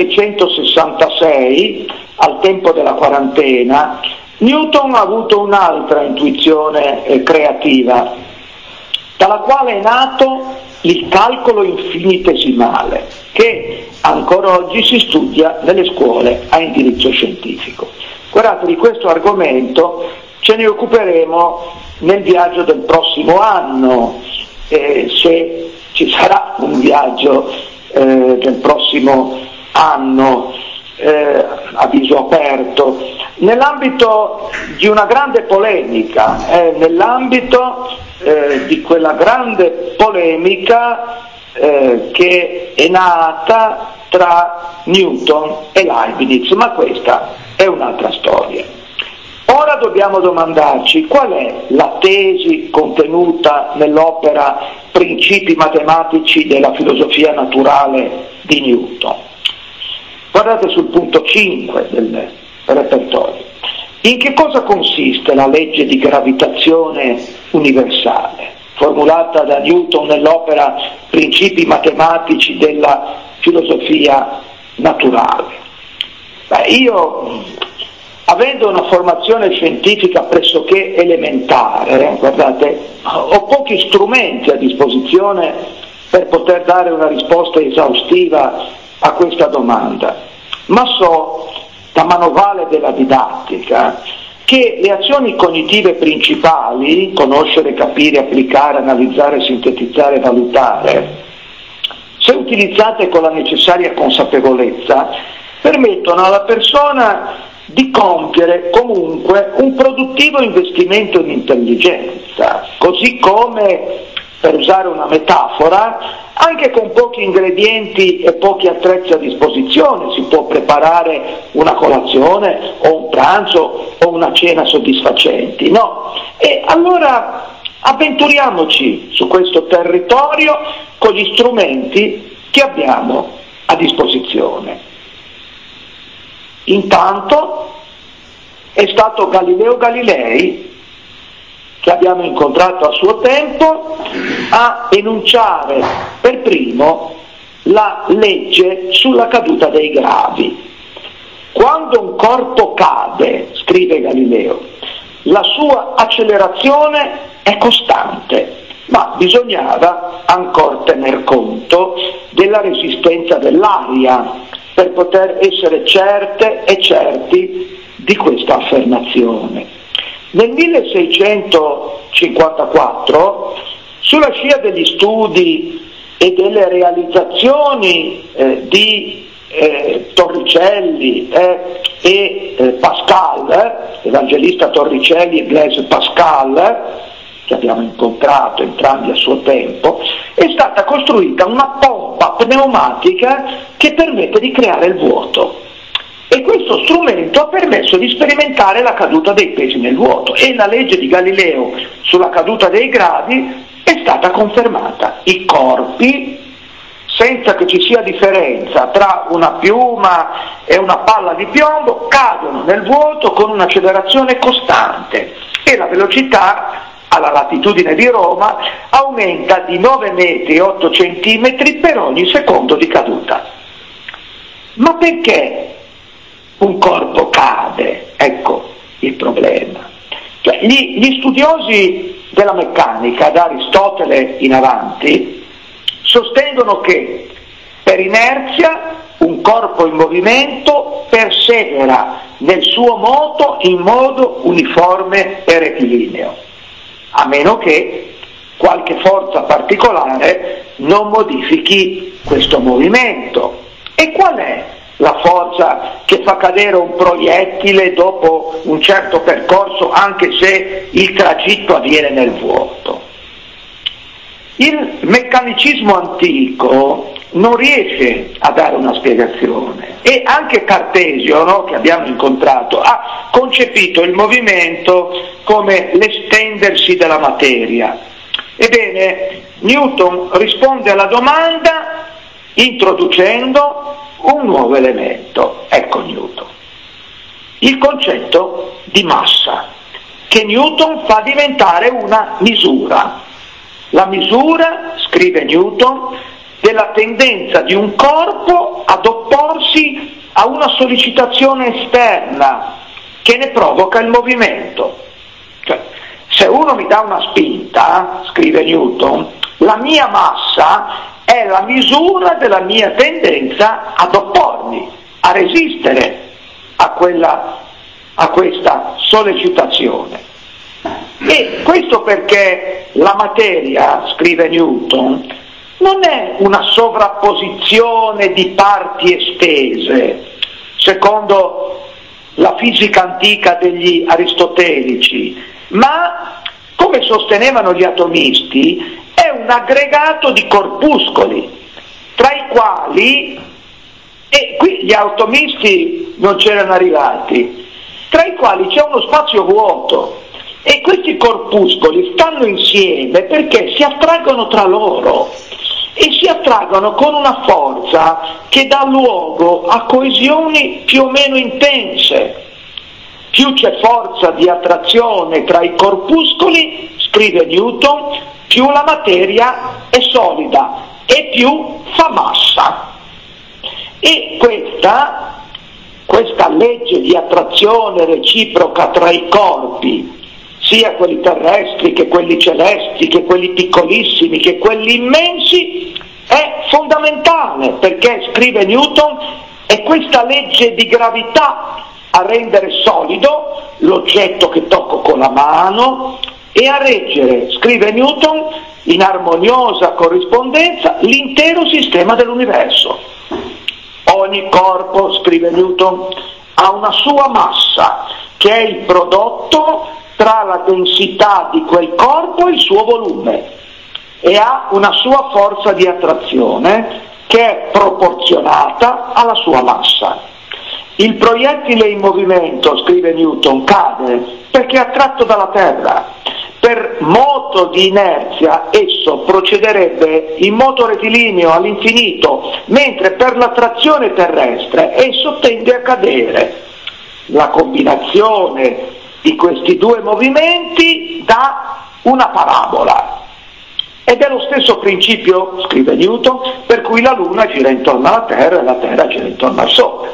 1666, al tempo della quarantena, Newton ha avuto un'altra intuizione creativa, dalla quale è nato il calcolo infinitesimale, che ancora oggi si studia nelle scuole a indirizzo scientifico. Guardate, di questo argomento ce ne occuperemo nel viaggio del prossimo anno, se ci sarà un viaggio del prossimo anno, a viso aperto, nell'ambito di una grande polemica, nell'ambito di quella grande polemica che è nata tra Newton e Leibniz, ma questa è un'altra storia. Ora dobbiamo domandarci qual è la tesi contenuta nell'opera Principi matematici della filosofia naturale di Newton. Guardate sul punto 5 del repertorio. In che cosa consiste la legge di gravitazione universale, formulata da Newton nell'opera Principi matematici della filosofia naturale? Io, avendo una formazione scientifica pressoché elementare, guardate, ho pochi strumenti a disposizione per poter dare una risposta esaustiva a questa domanda, ma so da manovale della didattica che le azioni cognitive principali, conoscere, capire, applicare, analizzare, sintetizzare, valutare, se utilizzate con la necessaria consapevolezza, permettono alla persona di compiere comunque un produttivo investimento in intelligenza, così come, per usare una metafora, anche con pochi ingredienti e pochi attrezzi a disposizione si può preparare una colazione o un pranzo o una cena soddisfacenti, no? E allora avventuriamoci su questo territorio con gli strumenti che abbiamo a disposizione. Intanto è stato Galileo Galilei, che abbiamo incontrato a suo tempo, a enunciare per primo la legge sulla caduta dei gravi. Quando un corpo cade, scrive Galileo, la sua accelerazione è costante, ma bisognava ancora tener conto della resistenza dell'aria per poter essere certe e certi di questa affermazione. Nel 1654, sulla scia degli studi e delle realizzazioni di Torricelli e Pascal, evangelista Torricelli e Blaise Pascal, che abbiamo incontrato entrambi a suo tempo, è stata costruita una pompa pneumatica che permette di creare il vuoto. E questo strumento ha permesso di sperimentare la caduta dei pesi nel vuoto, e la legge di Galileo sulla caduta dei gravi è stata confermata. I corpi, senza che ci sia differenza tra una piuma e una palla di piombo, cadono nel vuoto con un'accelerazione costante, e la velocità alla latitudine di Roma aumenta di 9 metri e 8 centimetri per ogni secondo di caduta. Ma perché un corpo cade? Ecco il problema. Cioè, gli studiosi della meccanica, da Aristotele in avanti, sostengono che per inerzia un corpo in movimento persevera nel suo moto in modo uniforme e rettilineo, a meno che qualche forza particolare non modifichi questo movimento. E qual è la forza che fa cadere un proiettile dopo un certo percorso, anche se il tragitto avviene nel vuoto? Il meccanicismo antico non riesce a dare una spiegazione, e anche Cartesio, no, che abbiamo incontrato, ha concepito il movimento come l'estendersi della materia. Ebbene, Newton risponde alla domanda introducendo un nuovo elemento. Ecco Newton, il concetto di massa, che Newton fa diventare una misura. La misura, scrive Newton, della tendenza di un corpo ad opporsi a una sollecitazione esterna che ne provoca il movimento. Cioè, se uno mi dà una spinta, scrive Newton, la mia massa è la misura della mia tendenza ad oppormi, a resistere a questa sollecitazione. E questo perché la materia, scrive Newton, non è una sovrapposizione di parti estese, secondo la fisica antica degli aristotelici, ma, come sostenevano gli atomisti, è un aggregato di corpuscoli, tra i quali, e qui gli atomisti non c'erano arrivati, tra i quali c'è uno spazio vuoto, e questi corpuscoli stanno insieme perché si attraggono tra loro, e si attraggono con una forza che dà luogo a coesioni più o meno intense. Più c'è forza di attrazione tra i corpuscoli, scrive Newton, più la materia è solida e più fa massa. E questa legge di attrazione reciproca tra i corpi, sia quelli terrestri che quelli celesti, che quelli piccolissimi, che quelli immensi, è fondamentale, perché, scrive Newton, è questa legge di gravità a rendere solido l'oggetto che tocco con la mano e a reggere, scrive Newton, in armoniosa corrispondenza l'intero sistema dell'universo. Ogni corpo, scrive Newton, ha una sua massa, che è il prodotto tra la densità di quel corpo e il suo volume, e ha una sua forza di attrazione che è proporzionata alla sua massa. Il proiettile in movimento, scrive Newton, cade perché è attratto dalla Terra. Per moto di inerzia esso procederebbe in moto rettilineo all'infinito, mentre per l'attrazione terrestre esso tende a cadere. La combinazione di questi due movimenti dà una parabola. Ed è lo stesso principio, scrive Newton, per cui la Luna gira intorno alla Terra e la Terra gira intorno al Sole.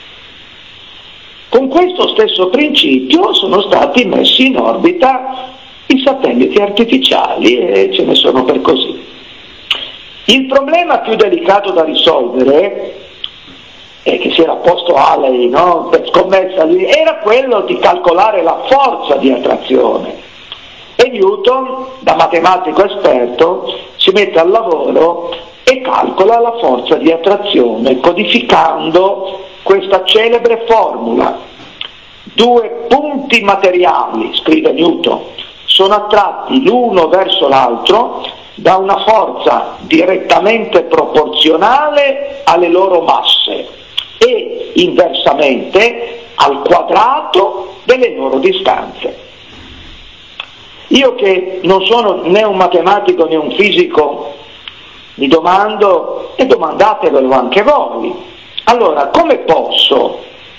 Con questo stesso principio sono stati messi in orbita i satelliti artificiali e ce ne sono per così. Il problema più delicato da risolvere, e che si era posto Halley, no? Per scommessa lì, era quello di calcolare la forza di attrazione. E Newton, da matematico esperto, si mette al lavoro e calcola la forza di attrazione, codificando questa celebre formula. Due punti materiali, scrive Newton, sono attratti l'uno verso l'altro da una forza direttamente proporzionale alle loro masse e inversamente al quadrato delle loro distanze. Io che non sono né un matematico né un fisico, mi domando, e domandatevelo anche voi, allora come posso?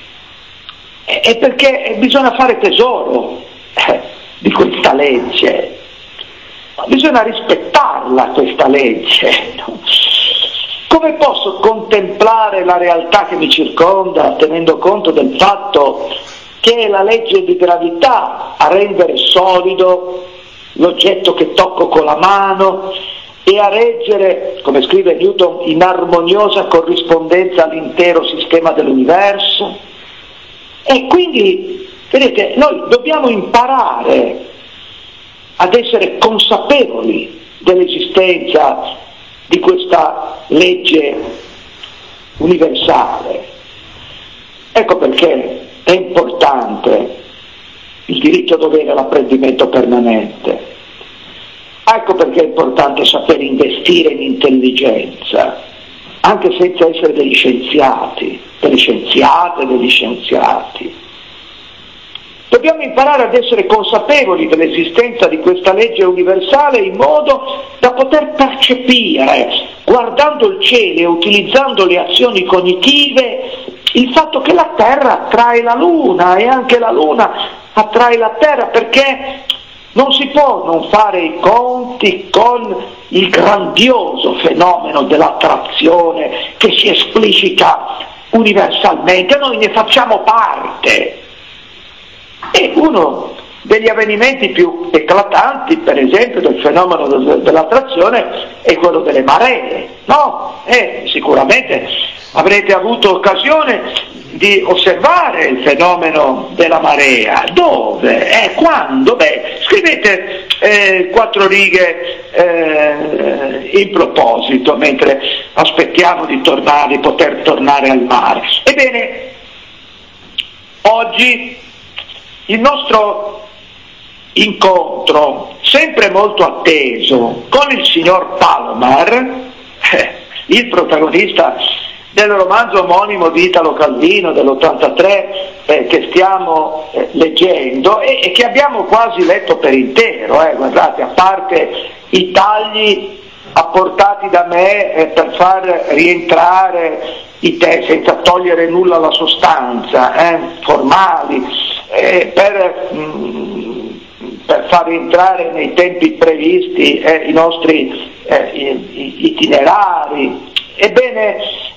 È perché bisogna fare tesoro di questa legge, bisogna rispettarla questa legge. Come posso contemplare la realtà che mi circonda tenendo conto del fatto che è la legge di gravità a rendere solido l'oggetto che tocco con la mano e a reggere, come scrive Newton, in armoniosa corrispondenza all'intero sistema dell'universo? E quindi, vedete, noi dobbiamo imparare ad essere consapevoli dell'esistenza di questa legge universale. Ecco perché è importante il diritto-dovere all'apprendimento permanente. Ecco perché è importante saper investire in intelligenza, anche senza essere degli scienziati, delle scienziate, degli scienziati. Dobbiamo imparare ad essere consapevoli dell'esistenza di questa legge universale in modo da poter percepire, guardando il cielo e utilizzando le azioni cognitive, il fatto che la Terra attrae la Luna e anche la Luna attrae la Terra, perché non si può non fare i conti con il grandioso fenomeno dell'attrazione che si esplicita universalmente. Noi ne facciamo parte. E uno degli avvenimenti più eclatanti, per esempio, del fenomeno dell'attrazione è quello delle maree, no? Sicuramente avrete avuto occasione di osservare il fenomeno della marea. Dove? Quando? Scrivete 4 righe in proposito, mentre aspettiamo di poter tornare al mare. Ebbene, oggi il nostro incontro, sempre molto atteso, con il signor Palomar, il protagonista del romanzo omonimo di Italo Calvino dell'83 che stiamo leggendo e che abbiamo quasi letto per intero, guardate, a parte i tagli apportati da me per far rientrare i testi senza togliere nulla alla sostanza, formali, per far rientrare nei tempi previsti i nostri itinerari. Ebbene,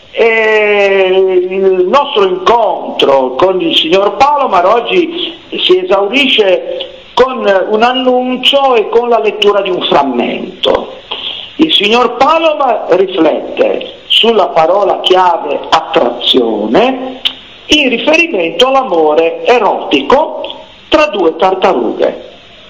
il nostro incontro con il signor Palomar oggi si esaurisce con un annuncio e con la lettura di un frammento. Il signor Palomar riflette sulla parola chiave attrazione in riferimento all'amore erotico tra 2 tartarughe.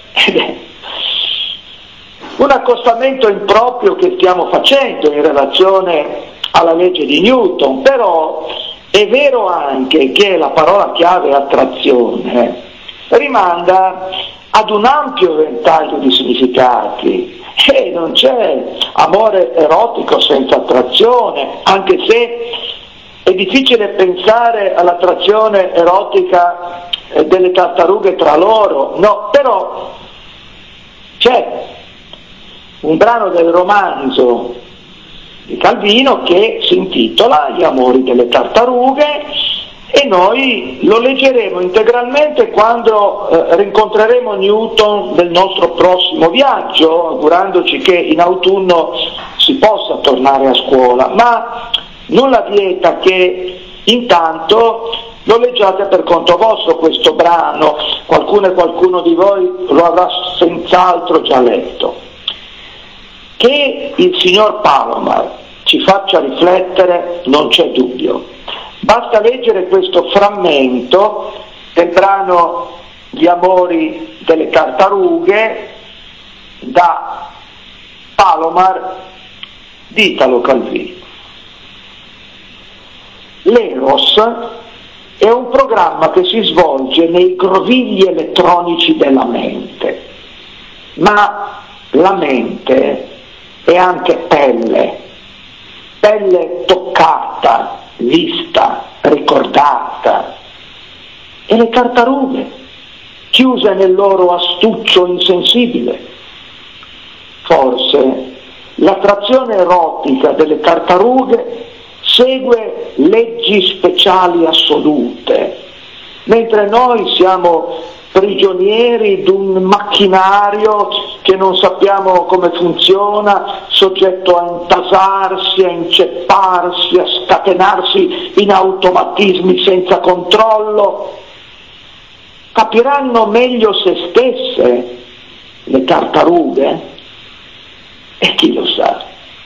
Un accostamento improprio che stiamo facendo in relazione alla legge di Newton, però è vero anche che la parola chiave attrazione rimanda ad un ampio ventaglio di significati e non c'è amore erotico senza attrazione, anche se è difficile pensare all'attrazione erotica delle tartarughe tra loro, no, però c'è un brano del romanzo di Calvino che si intitola Gli amori delle tartarughe e noi lo leggeremo integralmente quando rincontreremo Newton nel nostro prossimo viaggio, augurandoci che in autunno si possa tornare a scuola, ma nulla vieta che intanto lo leggiate per conto vostro questo brano, qualcuno di voi lo avrà senz'altro già letto. Che il signor Palomar ci faccia riflettere non c'è dubbio. Basta leggere questo frammento del brano Gli amori delle tartarughe da Palomar di Italo Calvino. L'Eros è un programma che si svolge nei grovigli elettronici della mente, ma la mente è anche pelle toccata, vista, ricordata. E le tartarughe, chiuse nel loro astuccio insensibile. Forse l'attrazione erotica delle tartarughe segue leggi speciali assolute, mentre noi siamo prigionieri di un macchinario che non sappiamo come funziona, soggetto a intasarsi, a incepparsi, a scatenarsi in automatismi senza controllo. Capiranno meglio se stesse le tartarughe? E chi lo sa?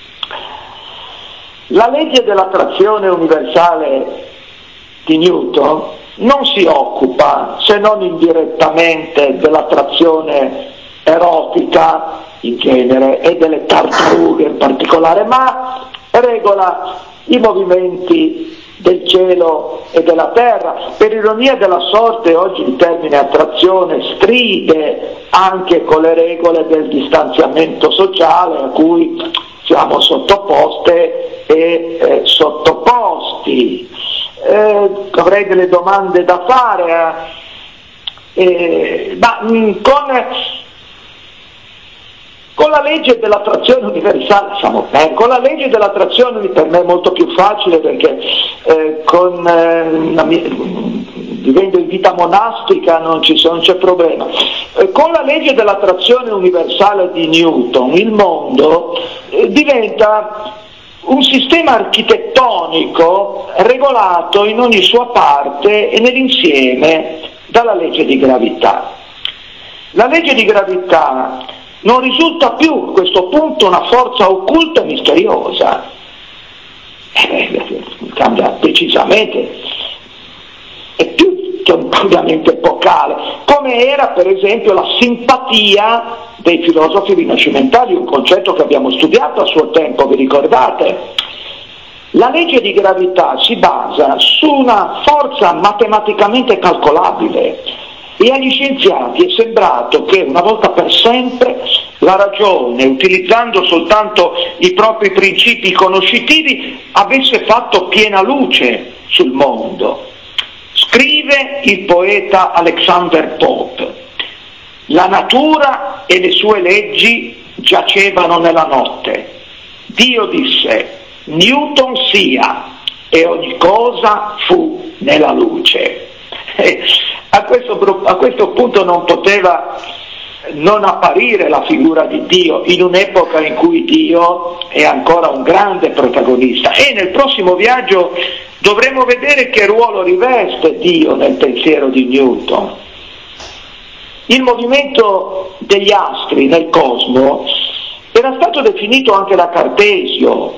La legge dell'attrazione universale di Newton non si occupa, se non indirettamente, dell'attrazione erotica in genere e delle tartarughe in particolare, ma regola i movimenti del cielo e della terra. Per ironia della sorte, oggi il termine attrazione stride anche con le regole del distanziamento sociale a cui siamo sottoposte e sottoposti. Avrei delle domande da fare, ma con la legge dell'attrazione universale siamo con la legge dell'attrazione per me è molto più facile, perché vivendo in vita monastica non c'è problema. Con la legge dell'attrazione universale di Newton il mondo diventa un sistema architettonico regolato in ogni sua parte e nell'insieme dalla legge di gravità. La legge di gravità non risulta più a questo punto una forza occulta e misteriosa, cambia decisamente, è più che un cambiamento epocale, come era per esempio la simpatia dei filosofi rinascimentali, un concetto che abbiamo studiato a suo tempo, vi ricordate? La legge di gravità si basa su una forza matematicamente calcolabile e agli scienziati è sembrato che una volta per sempre la ragione, utilizzando soltanto i propri principi conoscitivi, avesse fatto piena luce sul mondo. Scrive il poeta Alexander Pope: la natura e le sue leggi giacevano nella notte. Dio disse: Newton sia, e ogni cosa fu nella luce. A questo punto non poteva non apparire la figura di Dio in un'epoca in cui Dio è ancora un grande protagonista, e nel prossimo viaggio dovremo vedere che ruolo riveste Dio nel pensiero di Newton. Il movimento degli astri nel cosmo era stato definito anche da Cartesio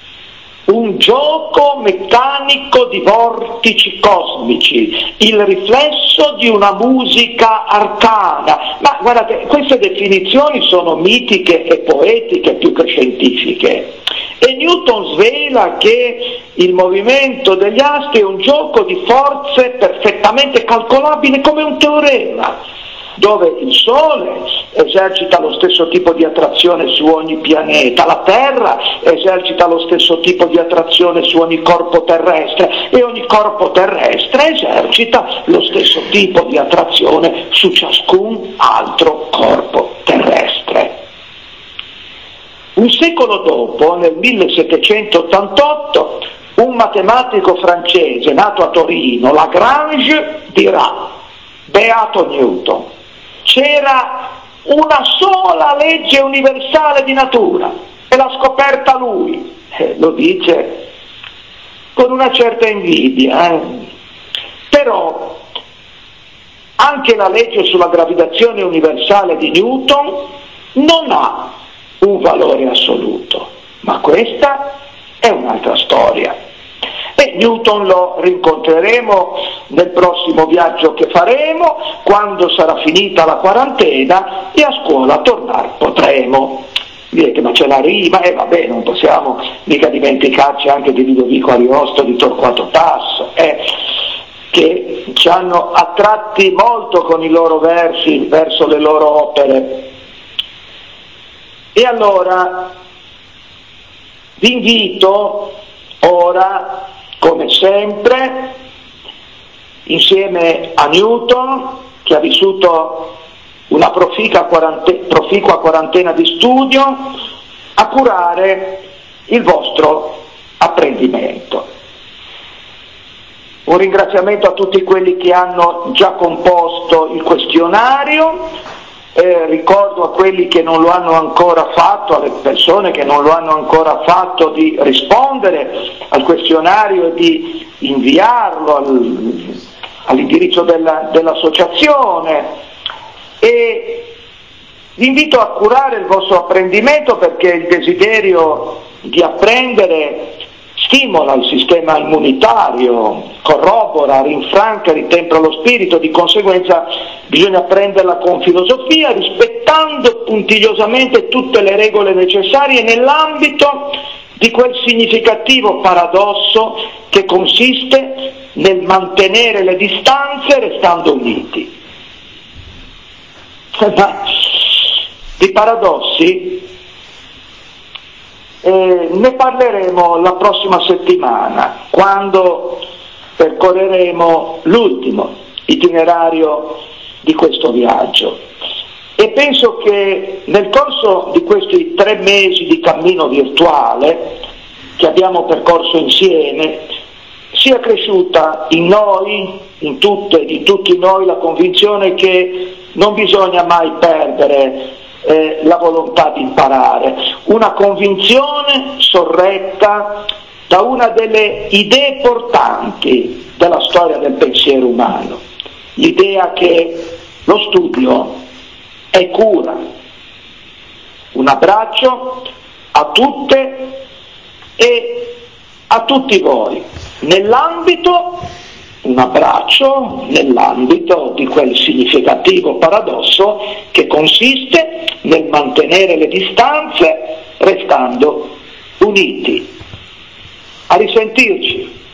un gioco meccanico di vortici cosmici, il riflesso di una musica arcana. Ma guardate, queste definizioni sono mitiche e poetiche più che scientifiche. E Newton svela che il movimento degli astri è un gioco di forze perfettamente calcolabile come un teorema, dove il Sole esercita lo stesso tipo di attrazione su ogni pianeta, la Terra esercita lo stesso tipo di attrazione su ogni corpo terrestre e ogni corpo terrestre esercita lo stesso tipo di attrazione su ciascun altro corpo terrestre. Un secolo dopo, nel 1788, un matematico francese nato a Torino, Lagrange, dirà: beato Newton, c'era una sola legge universale di natura e l'ha scoperta lui. Lo dice con una certa invidia, Però anche la legge sulla gravitazione universale di Newton non ha un valore assoluto, ma questa è un'altra storia. E Newton lo rincontreremo nel prossimo viaggio che faremo, quando sarà finita la quarantena e a scuola tornare potremo. Direte, ma c'è la rima, vabbè, non possiamo mica dimenticarci anche di Ludovico Ariosto, di Torquato Tasso, che ci hanno attratti molto con i loro versi verso le loro opere. E allora vi invito ora, come sempre, insieme a Newton, che ha vissuto una proficua quarantena di studio, a curare il vostro apprendimento. Un ringraziamento a tutti quelli che hanno già composto il questionario, ricordo a quelli che non lo hanno ancora fatto, alle persone che non lo hanno ancora fatto, di rispondere al questionario e di inviarlo all'indirizzo dell'associazione, e vi invito a curare il vostro apprendimento, perché il desiderio di apprendere stimola il sistema immunitario, corrobora, rinfranca, ritempra lo spirito, di conseguenza bisogna prenderla con filosofia, rispettando puntigliosamente tutte le regole necessarie nell'ambito di quel significativo paradosso che consiste nel mantenere le distanze restando uniti. Ma di paradossi ne parleremo la prossima settimana, quando percorreremo l'ultimo itinerario di questo viaggio, e penso che nel corso di questi 3 mesi di cammino virtuale che abbiamo percorso insieme sia cresciuta in noi, in tutti noi, la convinzione che non bisogna mai perdere la volontà di imparare, una convinzione sorretta da una delle idee portanti della storia del pensiero umano, l'idea che lo studio è cura. Un abbraccio a tutte e a tutti voi, un abbraccio nell'ambito di quel significativo paradosso che consiste nel mantenere le distanze restando uniti. A risentirci.